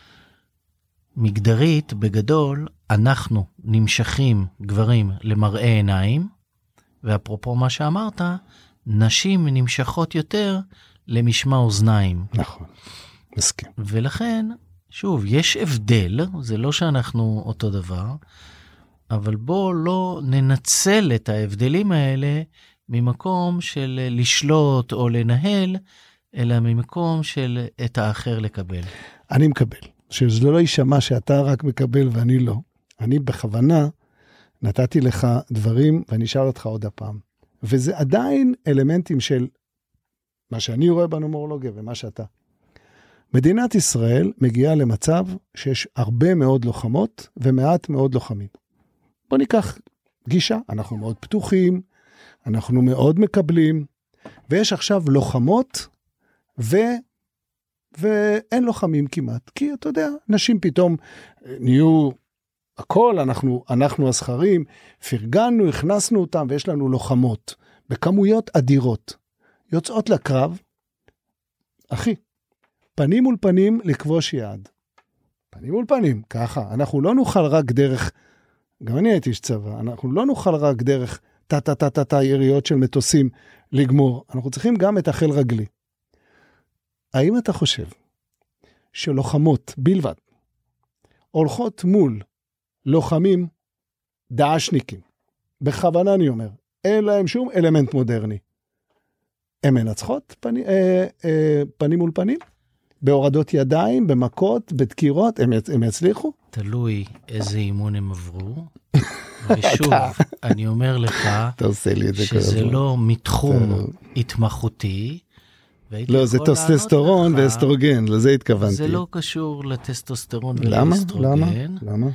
מגדרית, בגדול, אנחנו נמשכים גברים למראה עיניים, ואפרופו מה שאמרת, נשים נמשכות יותר למשמע אוזניים. נכון, מסכים. ולכן, שוב, יש הבדל, זה לא שאנחנו אותו דבר, אבל בוא לא ננצל את ההבדלים האלה ממקום של לשלוט או לנהל, אלא ממקום של את האחר לקבל. אני מקבל. שזה לא יישמע שאתה רק מקבל ואני לא. אני בכוונה נתתי לך דברים ואני אשאל אותך עוד הפעם. וזה עדיין אלמנטים של מה שאני רואה בנומרולוגיה ומה שאתה. מדינת ישראל מגיעה למצב שיש הרבה מאוד לוחמות ומעט מאוד לוחמים. בוא ניקח גישה, אנחנו מאוד פתוחים, אנחנו מאוד מקבלים, ויש עכשיו לוחמות ו... ואין לוחמים כמעט, כי אתה יודע, נשים פתאום נהיו הכל, אנחנו, אנחנו הזכרים, פרגנו, הכנסנו אותם, ויש לנו לוחמות, בכמויות אדירות, יוצאות לקרב, אחי, פנים מול פנים לכבוש יעד, פנים מול פנים, ככה, אנחנו לא נוכל רק דרך, גם אני הייתי איש צבא, אנחנו לא נוכל רק דרך טה-טה-טה-טה יריות של מטוסים לגמור, אנחנו צריכים גם את החיל רגלי. האם אתה חושב שלוחמות בלבד הולכות מול לוחמים דאשניקים, בכוונה אני אומר, אין להם שום אלמנט מודרני, הן מנצחות פני, אה, אה, פנים מול פנים? בהורדות ידיים, במכות, בדקירות, הם, הם יצליחו? תלוי איזה אימון הם עברו, ושוב, אני אומר לך, שזה לא מתחום התמחותי, לא, זה טסטוסטרון ואסטרוגן, לזה התכוונתי. זה לא קשור לטסטוסטרון ולאסטרוגן. למה? למה?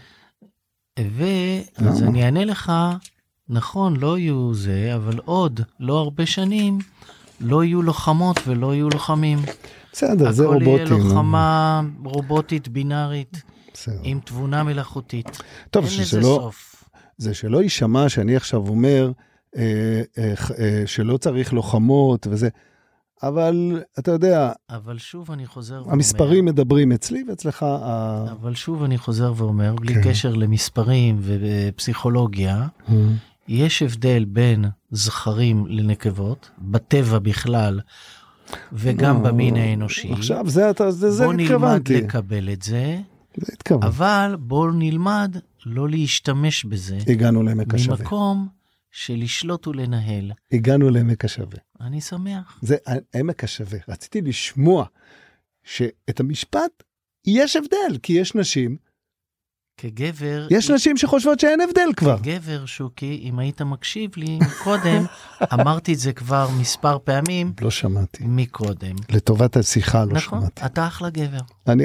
ואז אני אענה לך, נכון, לא יהיו זה, אבל עוד לא הרבה שנים, לא יהיו לוחמות ולא יהיו לוחמים. בסדר, זה רובוטים. הכל יהיה לוחמה רובוטית, בינארית, עם תבונה מלאכותית. טוב, זה שלא יישמע שאני עכשיו אומר, שלא צריך לוחמות וזה, אבל אתה יודע, אבל שוב אני חוזר ואומר, המספרים מדברים אצלי ואצלך. אבל שוב אני חוזר ואומר, בלי קשר למספרים ופסיכולוגיה, יש הבדל בין זכרים לנקבות, בטבע בכלל, וגם במין האנושי. עכשיו זה התכוונתי. בוא נלמד לקבל את זה, אבל בוא נלמד לא להשתמש בזה. הגענו לעמק השווה. ממקום של לשלוט ולנהל. הגענו לעמק השווה. אני שמח. זה עמק השווה. רציתי לשמוע שאת המשפט יש הבדל, כי יש נשים, כגבר, יש נשים שחושבות שאין הבדל כבר. כגבר, שוקי, אם היית מקשיב לי קודם, אמרתי את זה כבר מספר פעמים. לא שמעתי. מקודם. לטובת השיחה לא נכון, שמעתי. אתה אחלה גבר. אני...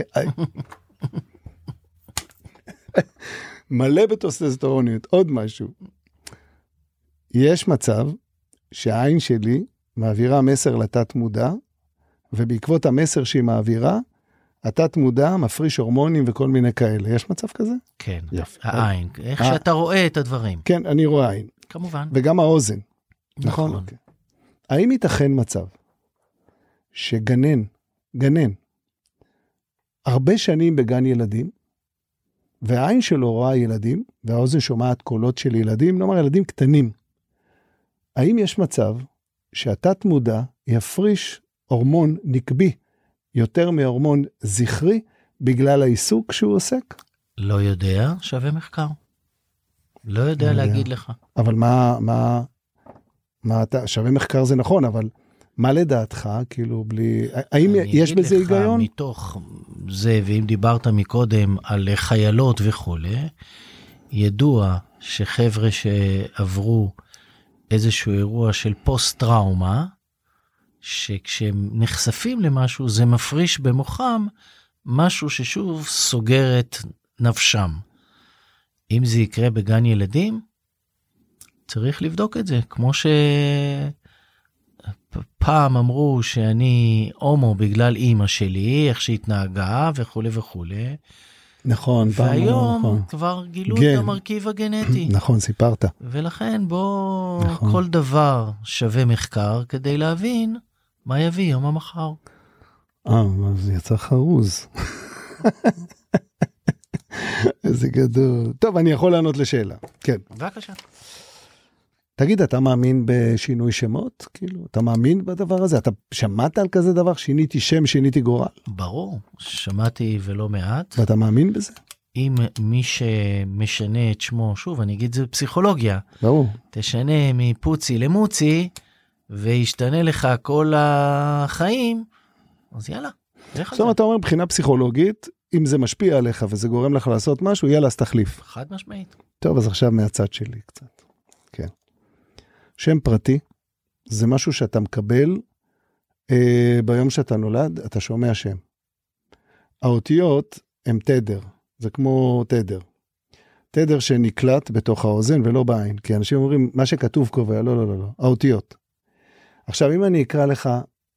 מלא בטוסטסטרוניות. עוד משהו. יש מצב שהעין שלי מעבירה מסר לתת מודע, ובעקבות המסר שהיא מעבירה, התת מודע מפריש הורמונים וכל מיני כאלה. יש מצב כזה? כן. יפה. העין. איך שאתה רואה את הדברים. כן, אני רואה עין. כמובן. וגם האוזן. נכון. נכון. Okay. האם ייתכן מצב שגנן, גנן, הרבה שנים בגן ילדים, והעין שלו רואה ילדים, והאוזן שומעת קולות של ילדים, נאמר ילדים קטנים. האם יש מצב שהתת מודע יפריש הורמון נקבי, יותר מהורמון זכרי, בגלל העיסוק שהוא עוסק? לא יודע, שווה מחקר. לא יודע להגיד לך. אבל מה, מה, מה אתה, שווה מחקר זה נכון, אבל מה לדעתך, כאילו בלי, האם יש בזה היגיון? אני אגיד לך מתוך זה, ואם דיברת מקודם על חיילות וכו', ידוע שחבר'ה שעברו איזשהו אירוע של פוסט-טראומה, שכשהם נחשפים למשהו, זה מפריש במוחם משהו ששוב סוגר את נפשם. אם זה יקרה בגן ילדים, צריך לבדוק את זה, כמו שפעם אמרו שאני הומו בגלל אימא שלי, איך שהתנהגה וכו' וכו'. נכון, והיום נכון. כבר גילו גן. את המרכיב הגנטי. נכון, סיפרת. ולכן בוא, נכון. כל דבר שווה מחקר כדי להבין מה יביא יום המחר. אה, זה יצא חרוז. איזה גדול. טוב, אני יכול לענות לשאלה. כן. בבקשה. תגיד, אתה מאמין בשינוי שמות? כאילו, אתה מאמין בדבר הזה? אתה שמעת על כזה דבר? שיניתי שם, שיניתי גורל? ברור, שמעתי ולא מעט. ואתה מאמין בזה? אם מי שמשנה את שמו, שוב, אני אגיד, זה פסיכולוגיה. ברור. תשנה מפוצי למוצי, וישתנה לך כל החיים, אז יאללה. זאת אומרת, אתה אומר, מבחינה פסיכולוגית, אם זה משפיע עליך וזה גורם לך לעשות משהו, יאללה, אז תחליף. חד משמעית. טוב, אז עכשיו מהצד שלי קצת. כן. שם פרטי, זה משהו שאתה מקבל אה, ביום שאתה נולד, אתה שומע שם. האותיות הם תדר, זה כמו תדר. תדר שנקלט בתוך האוזן ולא בעין, כי אנשים אומרים, מה שכתוב קובע, לא, לא, לא, לא, האותיות. עכשיו, אם אני אקרא לך,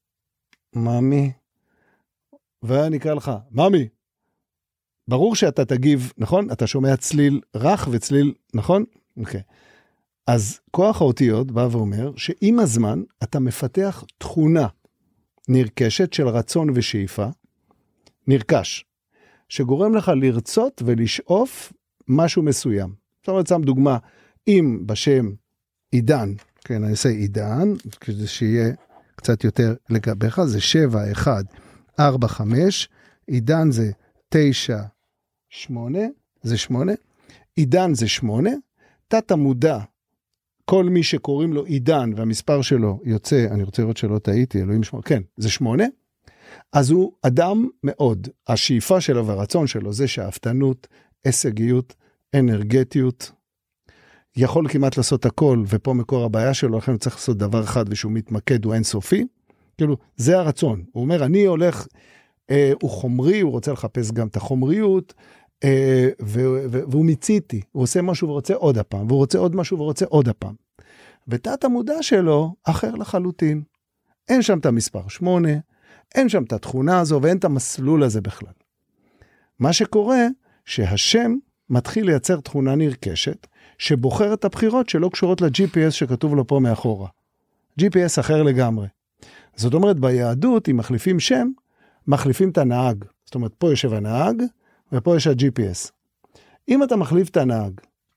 מאמי, ואני אקרא לך, מאמי, ברור שאתה תגיב, נכון? אתה שומע צליל רך וצליל, נכון? אוקיי. אז כוח האותיות בא ואומר, שעם הזמן אתה מפתח תכונה נרכשת של רצון ושאיפה, נרכש, שגורם לך לרצות ולשאוף משהו מסוים. זאת אומרת, שם דוגמה, אם בשם עידן, כן, אני אעשה עידן, כדי שיהיה קצת יותר לגביך, זה שבע, אחד, ארבע, חמש, עידן זה תשע, שמונה, זה שמונה, עידן זה שמונה, תת המודע, כל מי שקוראים לו עידן והמספר שלו יוצא, אני רוצה לראות שלא טעיתי, אלוהים שמונה, כן, זה שמונה, אז הוא אדם מאוד, השאיפה שלו והרצון שלו זה שאפתנות, הישגיות, אנרגטיות, יכול כמעט לעשות הכל, ופה מקור הבעיה שלו, לכן הוא צריך לעשות דבר אחד, ושהוא מתמקד, הוא אינסופי, כאילו, זה הרצון, הוא אומר, אני הולך, אה, הוא חומרי, הוא רוצה לחפש גם את החומריות, אה, ו- ו- והוא מציתי, הוא עושה משהו ורוצה עוד הפעם, והוא רוצה עוד משהו ורוצה עוד הפעם, ותת המודע שלו, אחר לחלוטין, אין שם את המספר שמונה, אין שם את התכונה הזו, ואין את המסלול הזה בכלל. מה שקורה, שהשם מתחיל לייצר תכונה נרכשת, שבוחר את הבחירות שלא קשורות ל-ג'י פי אס שכתוב לו פה מאחורה. ג'י פי אס אחר לגמרי. זאת אומרת, ביהדות, אם מחליפים שם, מחליפים את הנהג. זאת אומרת, פה יושב הנהג, ופה יש ה-ג'י פי אס. אם אתה מחליף את הנהג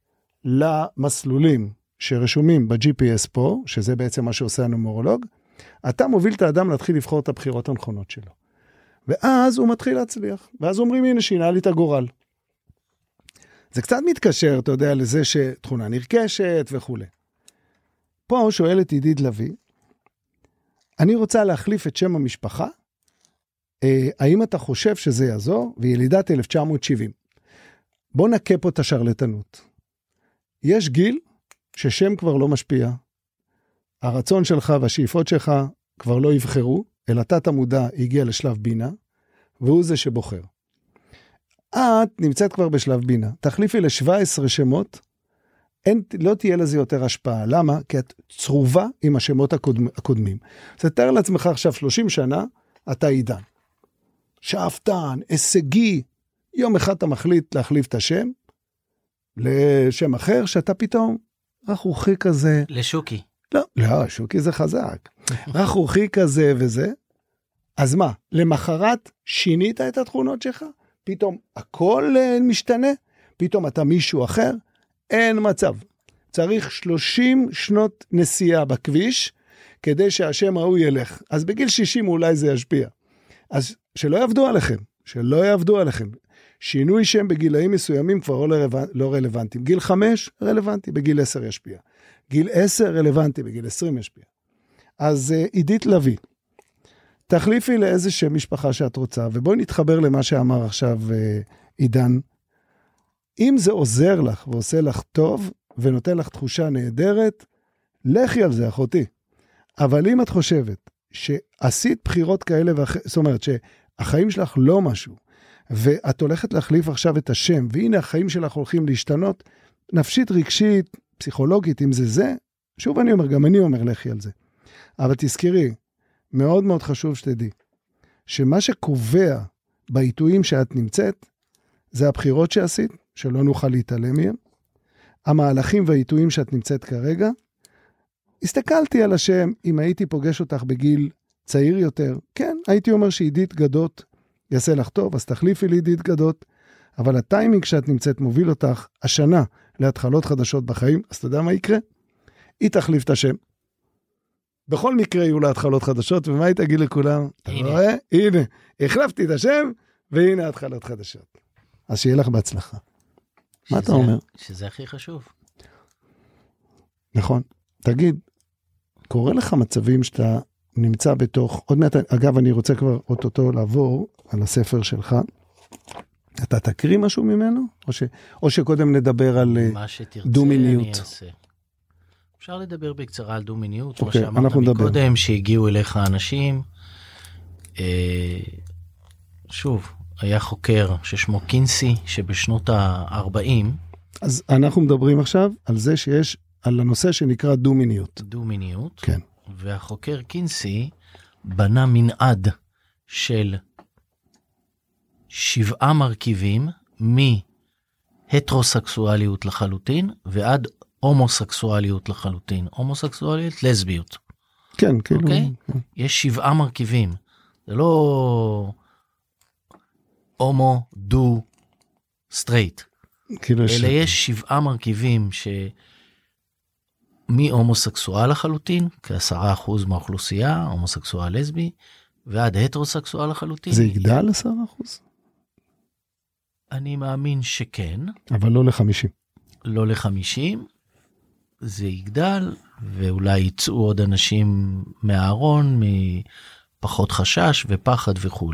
למסלולים שרשומים ב-ג'י פי אס פה, שזה בעצם מה שעושה הנומרולוג, אתה מוביל את האדם להתחיל לבחור את הבחירות הנכונות שלו. ואז הוא מתחיל להצליח. ואז אומרים, הנה, שינה לי את הגורל. זה קצת מתקשר, אתה יודע, לזה שתכונה נרכשת וכו'. פה שואלת עידית לוי, אני רוצה להחליף את שם המשפחה, אה, האם אתה חושב שזה יעזור? וילידת אלף תשע מאות שבעים. בוא נקה פה את השרלטנות. יש גיל ששם כבר לא משפיע. הרצון שלך והשאיפות שלך כבר לא יבחרו, אלא תת המודע הגיע לשלב בינה, והוא זה שבוחר. את נמצאת כבר בשלב בינה, תחליפי ל-שבע עשרה שמות, אין, לא תהיה לזה יותר השפעה. למה? כי את צרובה עם השמות הקודמ, הקודמים. אז תאר לעצמך עכשיו שלושים שנה, אתה עידן. שאפתן, הישגי, יום אחד אתה מחליט להחליף את השם, לשם אחר, שאתה פתאום רכרוכי כזה. לשוקי. לא, לא, שוקי זה חזק. רכרוכי כזה וזה. אז מה? למחרת שינית את התכונות שלך? פתאום הכל משתנה? פתאום אתה מישהו אחר? אין מצב. צריך שלושים שנות נסיעה בכביש, כדי שהשם ההוא ילך. אז בגיל שישים אולי זה ישפיע. אז שלא יעבדו עליכם, שלא יעבדו עליכם. שינוי שם בגילאים מסוימים כבר לא, רלוונ... לא רלוונטיים. גיל חמש רלוונטי, בגיל עשר ישפיע. גיל עשר רלוונטי, בגיל עשרים ישפיע. אז עידית לוי, תחליפי לאיזה שם משפחה שאת רוצה, ובואי נתחבר למה שאמר עכשיו עידן. אם זה עוזר לך ועושה לך טוב, ונותן לך תחושה נהדרת, לכי על זה, אחותי. אבל אם את חושבת שעשית בחירות כאלה, ואח... זאת אומרת שהחיים שלך לא משהו, ואת הולכת להחליף עכשיו את השם, והנה החיים שלך הולכים להשתנות, נפשית, רגשית, פסיכולוגית, אם זה זה, שוב אני אומר, גם אני אומר לכי על זה. אבל תזכרי, מאוד מאוד חשוב שתדעי, שמה שקובע בעיתויים שאת נמצאת, זה הבחירות שעשית, שלא נוכל להתעלם מהם, המהלכים והעיתויים שאת נמצאת כרגע, הסתכלתי על השם, אם הייתי פוגש אותך בגיל צעיר יותר, כן, הייתי אומר שעידית גדות יעשה לך טוב, אז תחליפי לעידית גדות, אבל הטיימינג שאת נמצאת מוביל אותך השנה להתחלות חדשות בחיים, אז אתה יודע מה יקרה? היא תחליף את השם. בכל מקרה יהיו לה התחלות חדשות, ומה היא תגיד לכולם? אתה רואה? הנה, החלפתי את השם, והנה התחלות חדשות. אז שיהיה לך בהצלחה. מה אתה אומר? שזה הכי חשוב. נכון. תגיד, קורה לך מצבים שאתה נמצא בתוך, עוד מעט, אגב, אני רוצה כבר אוטוטו לעבור על הספר שלך. אתה תקריא משהו ממנו? או, ש, או שקודם נדבר על דו-מיניות? מה שתרצה אני אעשה. אפשר לדבר בקצרה על דו-מיניות, אוקיי, כמו שאמרת מקודם, שהגיעו אליך אנשים. אה, שוב, היה חוקר ששמו קינסי, שבשנות ה-ארבעים. אז אנחנו מדברים עכשיו על זה שיש, על הנושא שנקרא דו-מיניות. דו-מיניות. כן. והחוקר קינסי בנה מנעד של שבעה מרכיבים, מהטרוסקסואליות לחלוטין, ועד הומוסקסואליות לחלוטין. הומוסקסואליות, לסביות. כן, כאילו. אוקיי? כן. יש שבעה מרכיבים. זה לא הומו, דו, סטרייט. כאילו אלא ש... יש שבעה מרכיבים ש... מהומוסקסואל לחלוטין, כעשרה אחוז מהאוכלוסייה, הומוסקסואל לסבי, ועד הטרוסקסואל לחלוטין. זה יגדל עשרה אחוז? אני מאמין שכן. אבל לא לחמישים. לא לחמישים. זה יגדל, ואולי יצאו עוד אנשים מהארון, מפחות חשש ופחד וכו'.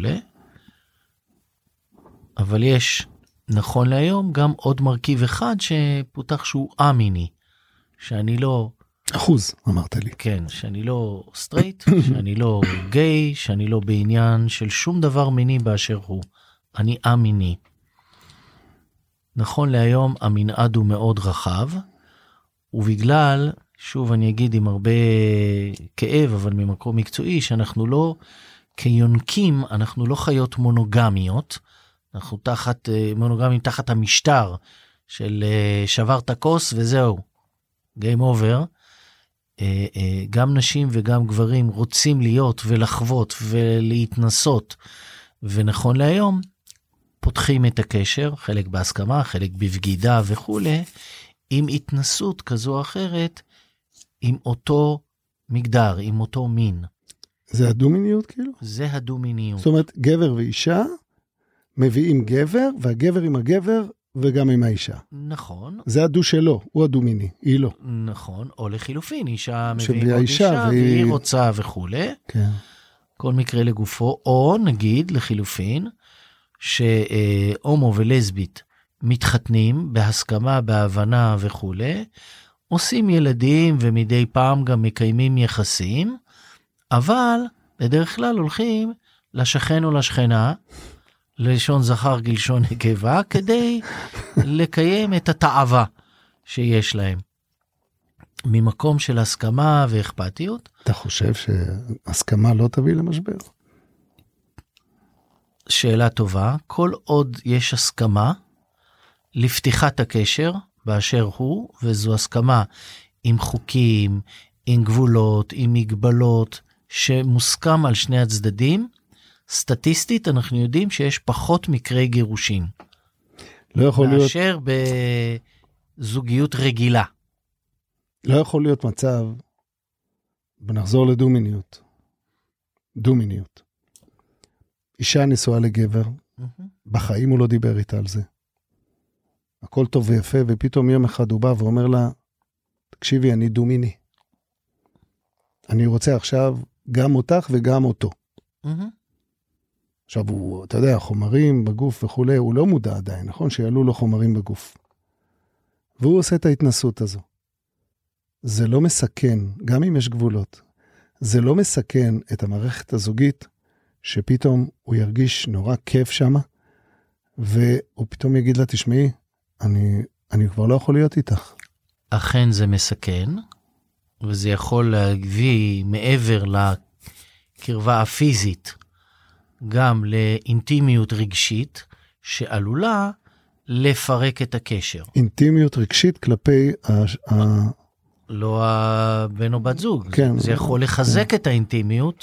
אבל יש, נכון להיום, גם עוד מרכיב אחד שפותח שהוא א-מיני. שאני לא... אחוז, אמרת לי. כן, שאני לא סטרייט, שאני לא גיי, שאני לא בעניין של שום דבר מיני באשר הוא. אני א-מיני. נכון להיום, המנעד הוא מאוד רחב, ובגלל, שוב אני אגיד עם הרבה כאב, אבל ממקום מקצועי, שאנחנו לא, כיונקים, אנחנו לא חיות מונוגמיות, אנחנו תחת, מונוגמים תחת המשטר של שברת כוס וזהו. Game over, גם נשים וגם גברים רוצים להיות ולחוות ולהתנסות, ונכון להיום, פותחים את הקשר, חלק בהסכמה, חלק בבגידה וכו', עם התנסות כזו או אחרת, עם אותו מגדר, עם אותו מין. זה הדו-מיניות כאילו? זה הדו-מיניות. זאת אומרת, גבר ואישה מביאים גבר, והגבר עם הגבר, וגם עם האישה. נכון. זה הדו שלו, הוא הדו מיני, היא לא. נכון, או לחילופין, אישה מביאים עוד אישה, אישה, והיא... והיא רוצה וכו'. כן. כל מקרה לגופו, או נגיד לחילופין, שהומו ולסבית מתחתנים בהסכמה, בהבנה וכו', עושים ילדים ומדי פעם גם מקיימים יחסים, אבל בדרך כלל הולכים לשכן או לשכנה, לשון זכר גלשון נקבה, כדי לקיים את התאווה שיש להם. ממקום של הסכמה ואכפתיות. אתה חושב שהסכמה לא תביא למשבר? שאלה טובה. כל עוד יש הסכמה לפתיחת הקשר באשר הוא, וזו הסכמה עם חוקים, עם גבולות, עם מגבלות, שמוסכם על שני הצדדים, סטטיסטית אנחנו יודעים שיש פחות מקרי גירושין. לא יכול להיות... מאשר בזוגיות רגילה. לא יכול להיות מצב, ונחזור לדו-מיניות. דו-מיניות. אישה נשואה לגבר, mm-hmm. בחיים הוא לא דיבר איתה על זה. הכל טוב ויפה, ופתאום יום אחד הוא בא ואומר לה, תקשיבי, אני דו-מיני. אני רוצה עכשיו גם אותך וגם אותו. Mm-hmm. עכשיו, הוא, אתה יודע, חומרים בגוף וכו', הוא לא מודע עדיין, נכון? שיעלו לו חומרים בגוף. והוא עושה את ההתנסות הזו. זה לא מסכן, גם אם יש גבולות, זה לא מסכן את המערכת הזוגית, שפתאום הוא ירגיש נורא כיף שמה, והוא פתאום יגיד לה, תשמעי, אני, אני כבר לא יכול להיות איתך. אכן זה מסכן, וזה יכול להביא מעבר לקרבה הפיזית, גם לאינטימיות רגשית, שעלולה לפרק את הקשר. אינטימיות רגשית כלפי ה... לא הבן או בת זוג. כן. זה יכול לחזק את האינטימיות.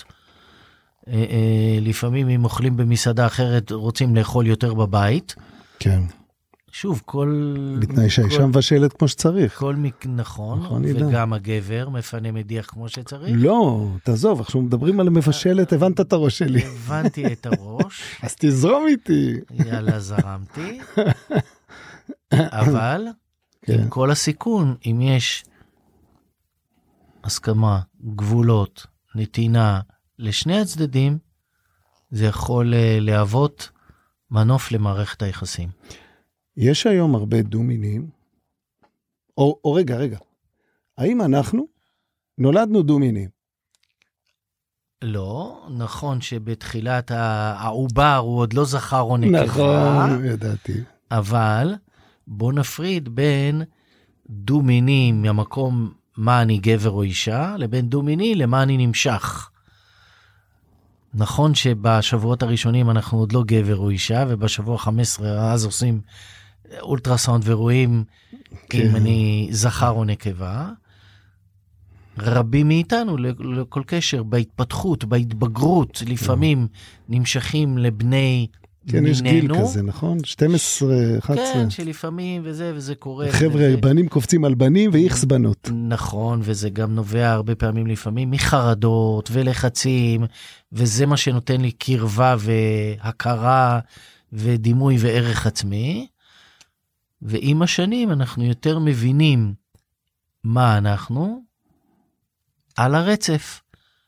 לפעמים אם אוכלים במסעדה אחרת, רוצים לאכול יותר בבית. כן. שוב, כל... בתנאי שהאישה מבשלת כמו שצריך. כל מק... נכון, נכון וגם הגבר מפנה מדיח כמו שצריך. לא, תעזוב, עכשיו מדברים על מבשלת, הבנת את הראש שלי. הבנתי את הראש. אז תזרום איתי. יאללה, זרמתי. אבל, כן. עם כל הסיכון, אם יש הסכמה, גבולות, נתינה לשני הצדדים, זה יכול להוות מנוף למערכת היחסים. יש היום הרבה דו-מיניים, או, או רגע, רגע, האם אנחנו נולדנו דו-מיניים? לא, נכון שבתחילת העובר הוא עוד לא זכר או נקבה. נכון, ידעתי. אבל בוא נפריד בין דו-מיני מהמקום מה אני גבר או אישה, לבין דו-מיני למה אני נמשך. נכון שבשבועות הראשונים אנחנו עוד לא גבר או אישה, ובשבוע חמש עשרה אז עושים אולטרסאונד ורואים כן. אם אני זכר או נקבה. רבים מאיתנו לכל קשר בהתפתחות, בהתבגרות, לפעמים נמשכים לבני כן, מיננו. יש גיל כזה, נכון? שתים עשרה, אחת עשרה. כן, שלפעמים וזה, וזה קורה. חבר'ה, וזה... בנים קופצים על בנים ואיכס בנות. נכון, וזה גם נובע הרבה פעמים לפעמים מחרדות ולחצים, וזה מה שנותן לי קרבה והכרה ודימוי וערך עצמי. ועם השנים אנחנו יותר מבינים מה אנחנו על הרצף,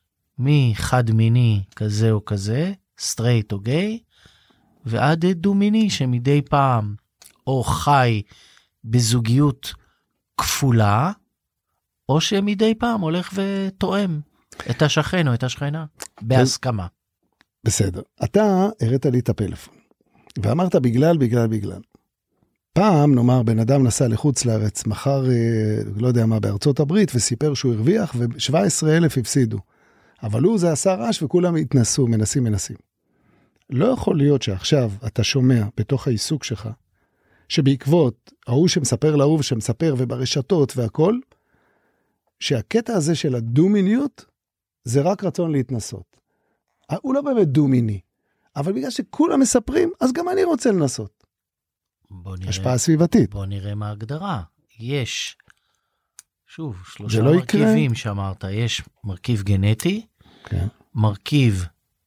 מחד מיני כזה או כזה, סטרייט או גיי, ועד דו-מיני שמדי פעם או חי בזוגיות כפולה, או שמדי פעם הולך ותואם את השכן או את השכנה, בהסכמה. בסדר. אתה הראת לי את הפלאפון, ואמרת בגלל, בגלל, בגלל. פעם, נאמר, בן אדם נסע לחוץ לארץ, מחר, לא יודע מה, בארצות הברית, וסיפר שהוא הרוויח, ו-שבעה עשר אלף הפסידו. אבל הוא זה עשה רעש, וכולם התנסו, מנסים, מנסים. לא יכול להיות שעכשיו אתה שומע בתוך העיסוק שלך, שבעקבות ההוא שמספר להוא ושמספר וברשתות והכל, שהקטע הזה של הדו-מיניות, זה רק רצון להתנסות. הוא לא באמת דו-מיני, אבל בגלל שכולם מספרים, אז גם אני רוצה לנסות. נראה, השפעה סביבתית. בוא נראה מה ההגדרה. יש, שוב, שלושה לא מרכיבים יקרה. שאמרת, יש מרכיב גנטי, כן. מרכיב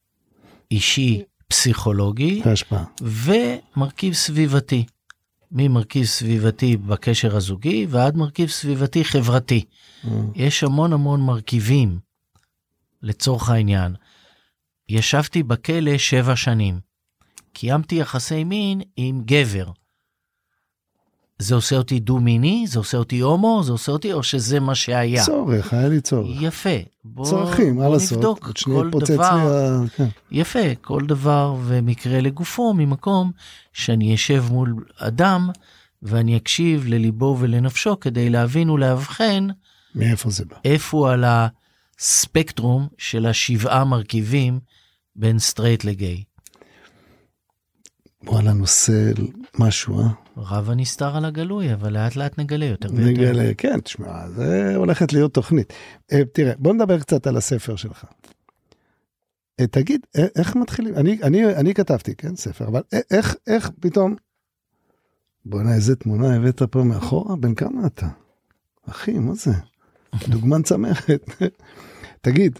אישי פסיכולוגי, והשפעה. ומרכיב סביבתי. ממרכיב סביבתי בקשר הזוגי, ועד מרכיב סביבתי חברתי. Mm. יש המון המון מרכיבים, לצורך העניין. ישבתי בכלא שבע שנים. קיימתי יחסי מין עם גבר. זה עושה אותי דו-מיני? זה עושה אותי הומו? זה עושה אותי, או שזה מה שהיה? צורך, היה לי צורך. יפה. בוא, צורכים, בוא מה לעשות? נבדוק כל דבר. ה... כן. יפה, כל דבר ומקרה לגופו, ממקום שאני אשב מול אדם, ואני אקשיב לליבו ולנפשו, כדי להבין ולהבחן, מאיפה זה בא? איפה על הספקטרום של השבעה מרכיבים, בין סטרייט לגיי. וואלה, נושא משהו, אה? רב הנסתר על הגלוי, אבל לאט לאט נגלה יותר ויותר. נגלה, כן, תשמע, זה הולכת להיות תוכנית. תראה, בוא נדבר קצת על הספר שלך. תגיד, איך מתחילים? אני, אני, אני כתבתי, כן, ספר, אבל איך, איך פתאום, בוא נה, איזה תמונה הבאת פה מאחורה, בין כמה אתה? אחי, מה זה? דוגמן צמרת. תגיד,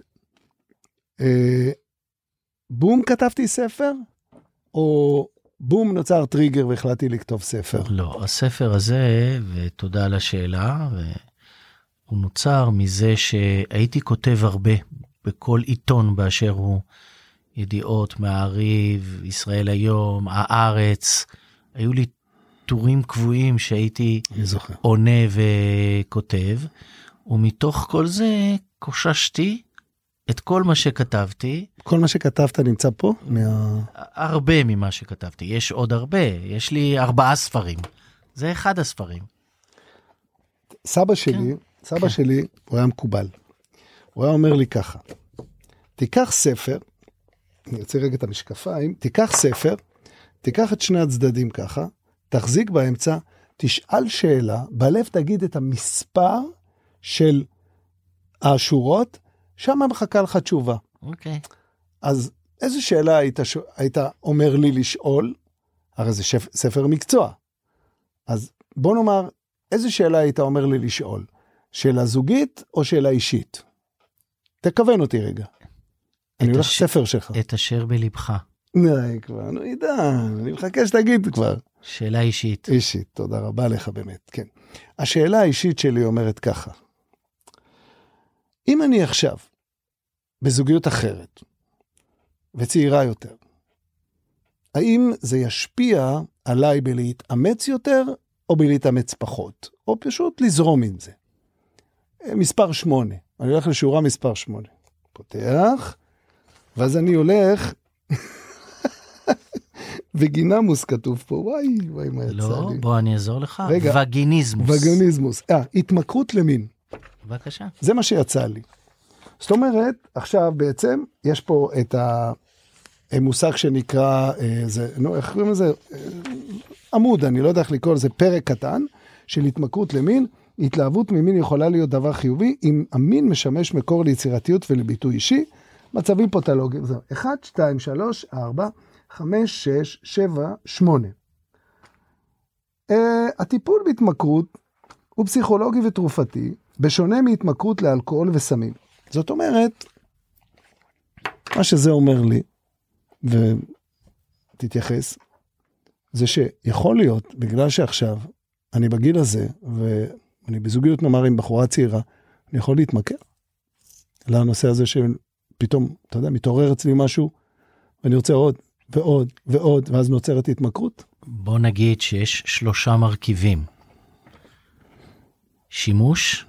בום כתבתי ספר, או בום נוצר טריגר והחלטתי לכתוב ספר? לא, הספר הזה, ותודה על השאלה, הוא נוצר מזה שהייתי כותב הרבה, בכל עיתון באשר הוא, ידיעות, מעריב, ישראל היום, הארץ, היו לי טורים קבועים שהייתי עונה וכותב, ומתוך כל זה קוששתי את כל מה שכתבתי. כל מה שכתבת נמצא פה? מה... הרבה ממה שכתבתי. יש עוד הרבה. יש לי ארבעה ספרים. זה אחד הספרים. סבא שלי, כן. סבא כן. שלי, הוא היה מקובל. הוא היה אומר לי ככה, תיקח ספר, אני רוצה רגע את המשקפיים, תיקח ספר, תיקח את שני הצדדים ככה, תחזיק באמצע, תשאל שאלה, בלב תגיד את המספר של השורות, שם מחכה לך תשובה. אוקיי. Okay. אז איזו שאלה היית, היית אומר לי לשאול? הרי זה שף, ספר מקצוע. אז בוא נאמר, איזו שאלה היית אומר לי לשאול? שאלה זוגית או שאלה אישית? תכוון אותי רגע. אני הולך הש... ספר שלך. את אשר בלבך. נראה כבר, נו עידן, אני מחכה שתגיד כבר. שאלה אישית. אישית, תודה רבה לך באמת, כן. השאלה האישית שלי אומרת ככה. אם אני עכשיו בזוגיות אחרת וצעירה יותר, האם זה ישפיע עליי בלהתאמץ יותר או בלהתאמץ פחות? או פשוט לזרום עם זה. מספר שמונה. אני הולך לשורה מספר שמונה. פותח, ואז אני הולך, וגינמוס כתוב פה, וואי, וואי, מה יצא לא, לי? לא, בוא אני אעזור לך. רגע, וגיניזמוס. וגיניזמוס. אה, התמכרות למין. בבקשה. זה מה שיצא לי. זאת אומרת, עכשיו בעצם, יש פה את המושג שנקרא, זה, נו, איך קוראים לזה? עמוד, אני לא יודע איך לקרוא לזה, פרק קטן, של התמכרות למין. התלהבות ממין יכולה להיות דבר חיובי, אם המין משמש מקור ליצירתיות ולביטוי אישי, מצבים פתולוגיים. אחד, שתיים, שלוש, ארבע, חמש, שש, שבע, שמונה. Uh, הטיפול בהתמכרות הוא פסיכולוגי ותרופתי, בשונה מהתמכרות לאלכוהול וסמים. זאת אומרת, מה שזה אומר לי, ותתייחס, זה שיכול להיות, בגלל שעכשיו אני בגיל הזה, ואני בזוגיות נאמר עם בחורה צעירה, אני יכול להתמכר לנושא הזה שפתאום, אתה יודע, מתעורר אצלי משהו, ואני רוצה עוד ועוד ועוד, ואז נוצרת התמכרות. בוא נגיד שיש שלושה מרכיבים. שימוש,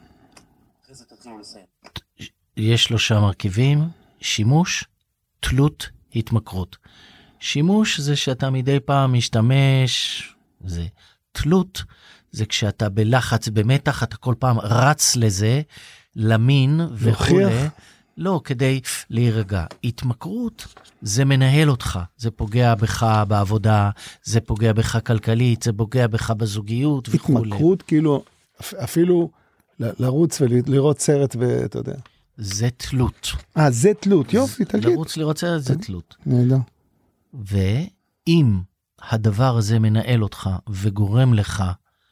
יש שלושה מרכיבים, שימוש, תלות, התמכרות. שימוש זה שאתה מדי פעם משתמש, זה תלות, זה כשאתה בלחץ, במתח, אתה כל פעם רץ לזה, למין וכו'. לא, כדי להירגע. התמכרות זה מנהל אותך, זה פוגע בך בעבודה, זה פוגע בך כלכלית, זה פוגע בך בזוגיות וכו'. התמכרות כאילו, אפילו לרוץ ולראות סרט ואתה יודע. זה תלות. אה, זה תלות, יופי, תגיד. לרוץ לראות סרט זה תלות. נהדר. ואם הדבר הזה מנהל אותך וגורם לך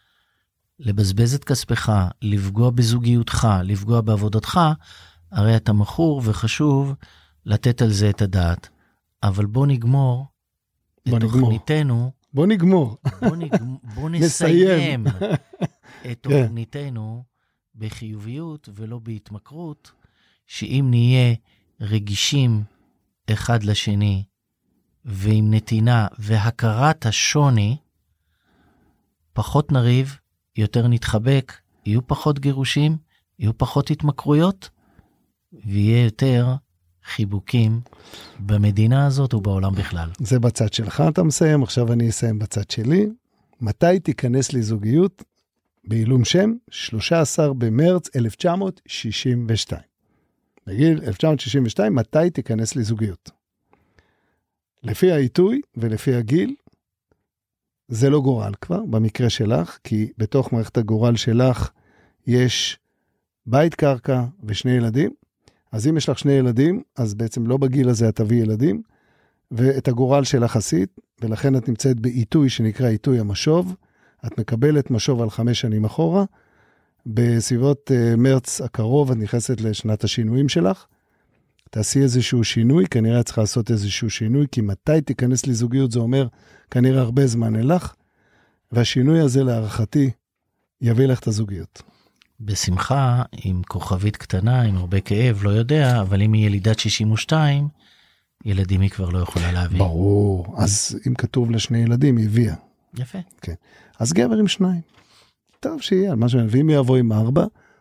לבזבז את כספך, לפגוע בזוגיותך, לפגוע בעבודתך, הרי אתה מכור וחשוב לתת על זה את הדעת. אבל בוא נגמור בוא את נגמור. תוכניתנו. בוא נגמור. בוא, נג... בוא נסיים את תוכניתנו בחיוביות ולא בהתמכרות, שאם נהיה רגישים אחד לשני, ועם נתינה והכרת השוני, פחות נריב, יותר נתחבק, יהיו פחות גירושים, יהיו פחות התמכרויות, ויהיה יותר חיבוקים במדינה הזאת ובעולם בכלל. זה בצד שלך אתה מסיים, עכשיו אני אסיים בצד שלי. מתי תיכנס לזוגיות? בעילום שם, שלושה עשר במרץ אלף תשע מאות שישים ושתיים. בגיל אלף תשע מאות שישים ושתיים, מתי תיכנס לזוגיות? לפי העיתוי ולפי הגיל, זה לא גורל כבר, במקרה שלך, כי בתוך מערכת הגורל שלך יש בית קרקע ושני ילדים, אז אם יש לך שני ילדים, אז בעצם לא בגיל הזה את תביא ילדים, ואת הגורל שלך עשית, ולכן את נמצאת בעיתוי שנקרא עיתוי המשוב, את מקבלת משוב על חמש שנים אחורה, בסביבות uh, מרץ הקרוב את נכנסת לשנת השינויים שלך, תעשי איזשהו שינוי, כנראה צריך לעשות איזשהו שינוי, כי מתי תיכנס לזוגיות זה אומר כנראה הרבה זמן אלך, והשינוי הזה להערכתי יביא לך את הזוגיות. בשמחה, עם כוכבית קטנה, עם הרבה כאב, לא יודע, אבל אם היא ילידת שישים ושתיים, ילדים היא כבר לא יכולה להביא. ברור, אז אם כתוב לשני ילדים, היא הביאה. יפה. כן. אז גבר עם שניים. טוב שיהיה, על מה שאני, ואם יבוא עם ארבע,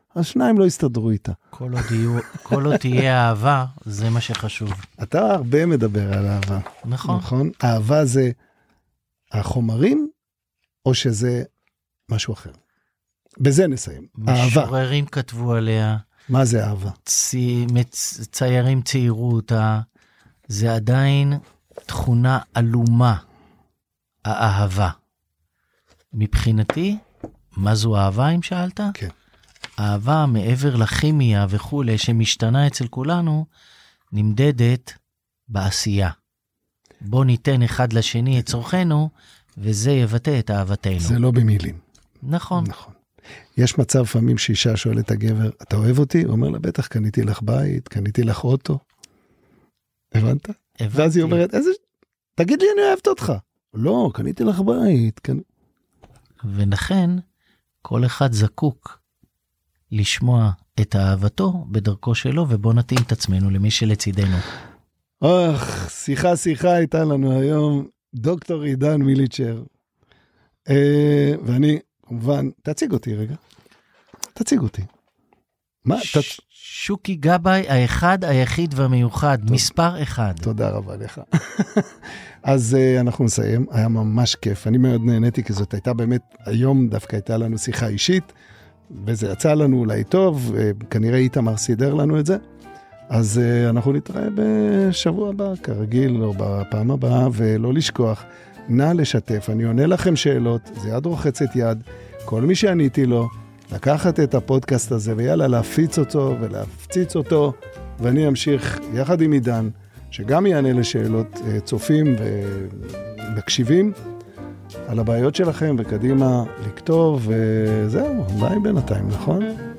אז שניים לא יסתדרו איתה. כל עוד, יהיו, כל עוד תהיה אהבה, זה מה שחשוב. אתה הרבה מדבר על אהבה. נכון. נכון? אהבה זה החומרים, או שזה משהו אחר? בזה נסיים. אהבה. משוררים כתבו עליה. מה זה אהבה? צי, מצ, ציירים ציירו אותה. זה עדיין תכונה אלומה, האהבה. מבחינתי, מה זו אהבה אם שאלת? כן. אהבה מעבר לכימיה וכו' שמשתנה אצל כולנו, נמדדת בעשייה. בוא ניתן אחד לשני את צורכנו, וזה יבטא את אהבתנו. זה לא במילים. נכון. נכון. יש מצב פעמים שאישה שואלת את הגבר, אתה אוהב אותי? הוא אומר לה, בטח, קניתי לך בית, קניתי לך אוטו. הבנת? הבנתי. ואז היא אומרת, איזה... תגיד לי, אני אוהבת אותך. לא, קניתי לך בית. קנ... ולכן, כל אחד זקוק לשמוע את אהבתו בדרכו שלו, ובוא נתאים את עצמנו למי שלצידנו. אוח, שיחה שיחה הייתה לנו היום, דוקטור עידן מיליצ'ר. אה, ואני, כמובן, תציג אותי רגע. תציג אותי. מה? ש- ת... שוקי גבאי, האחד, היחיד והמיוחד, טוב. מספר אחד. תודה רבה לך. אז uh, אנחנו נסיים, היה ממש כיף, אני מאוד נהניתי, כי זאת הייתה באמת, היום דווקא הייתה לנו שיחה אישית, וזה יצא לנו אולי טוב, כנראה איתמר סידר לנו את זה, אז uh, אנחנו נתראה בשבוע הבא, כרגיל, או בפעם הבאה, ולא לשכוח, נא לשתף, אני עונה לכם שאלות, זה יד רוחצת יד, כל מי שעניתי לו, לקחת את הפודקאסט הזה, ויאללה, להפיץ אותו ולהפציץ אותו, ואני אמשיך יחד עם עידן, שגם יענה לשאלות צופים ומקשיבים על הבעיות שלכם, וקדימה לכתוב, וזהו, ביי בינתיים, נכון?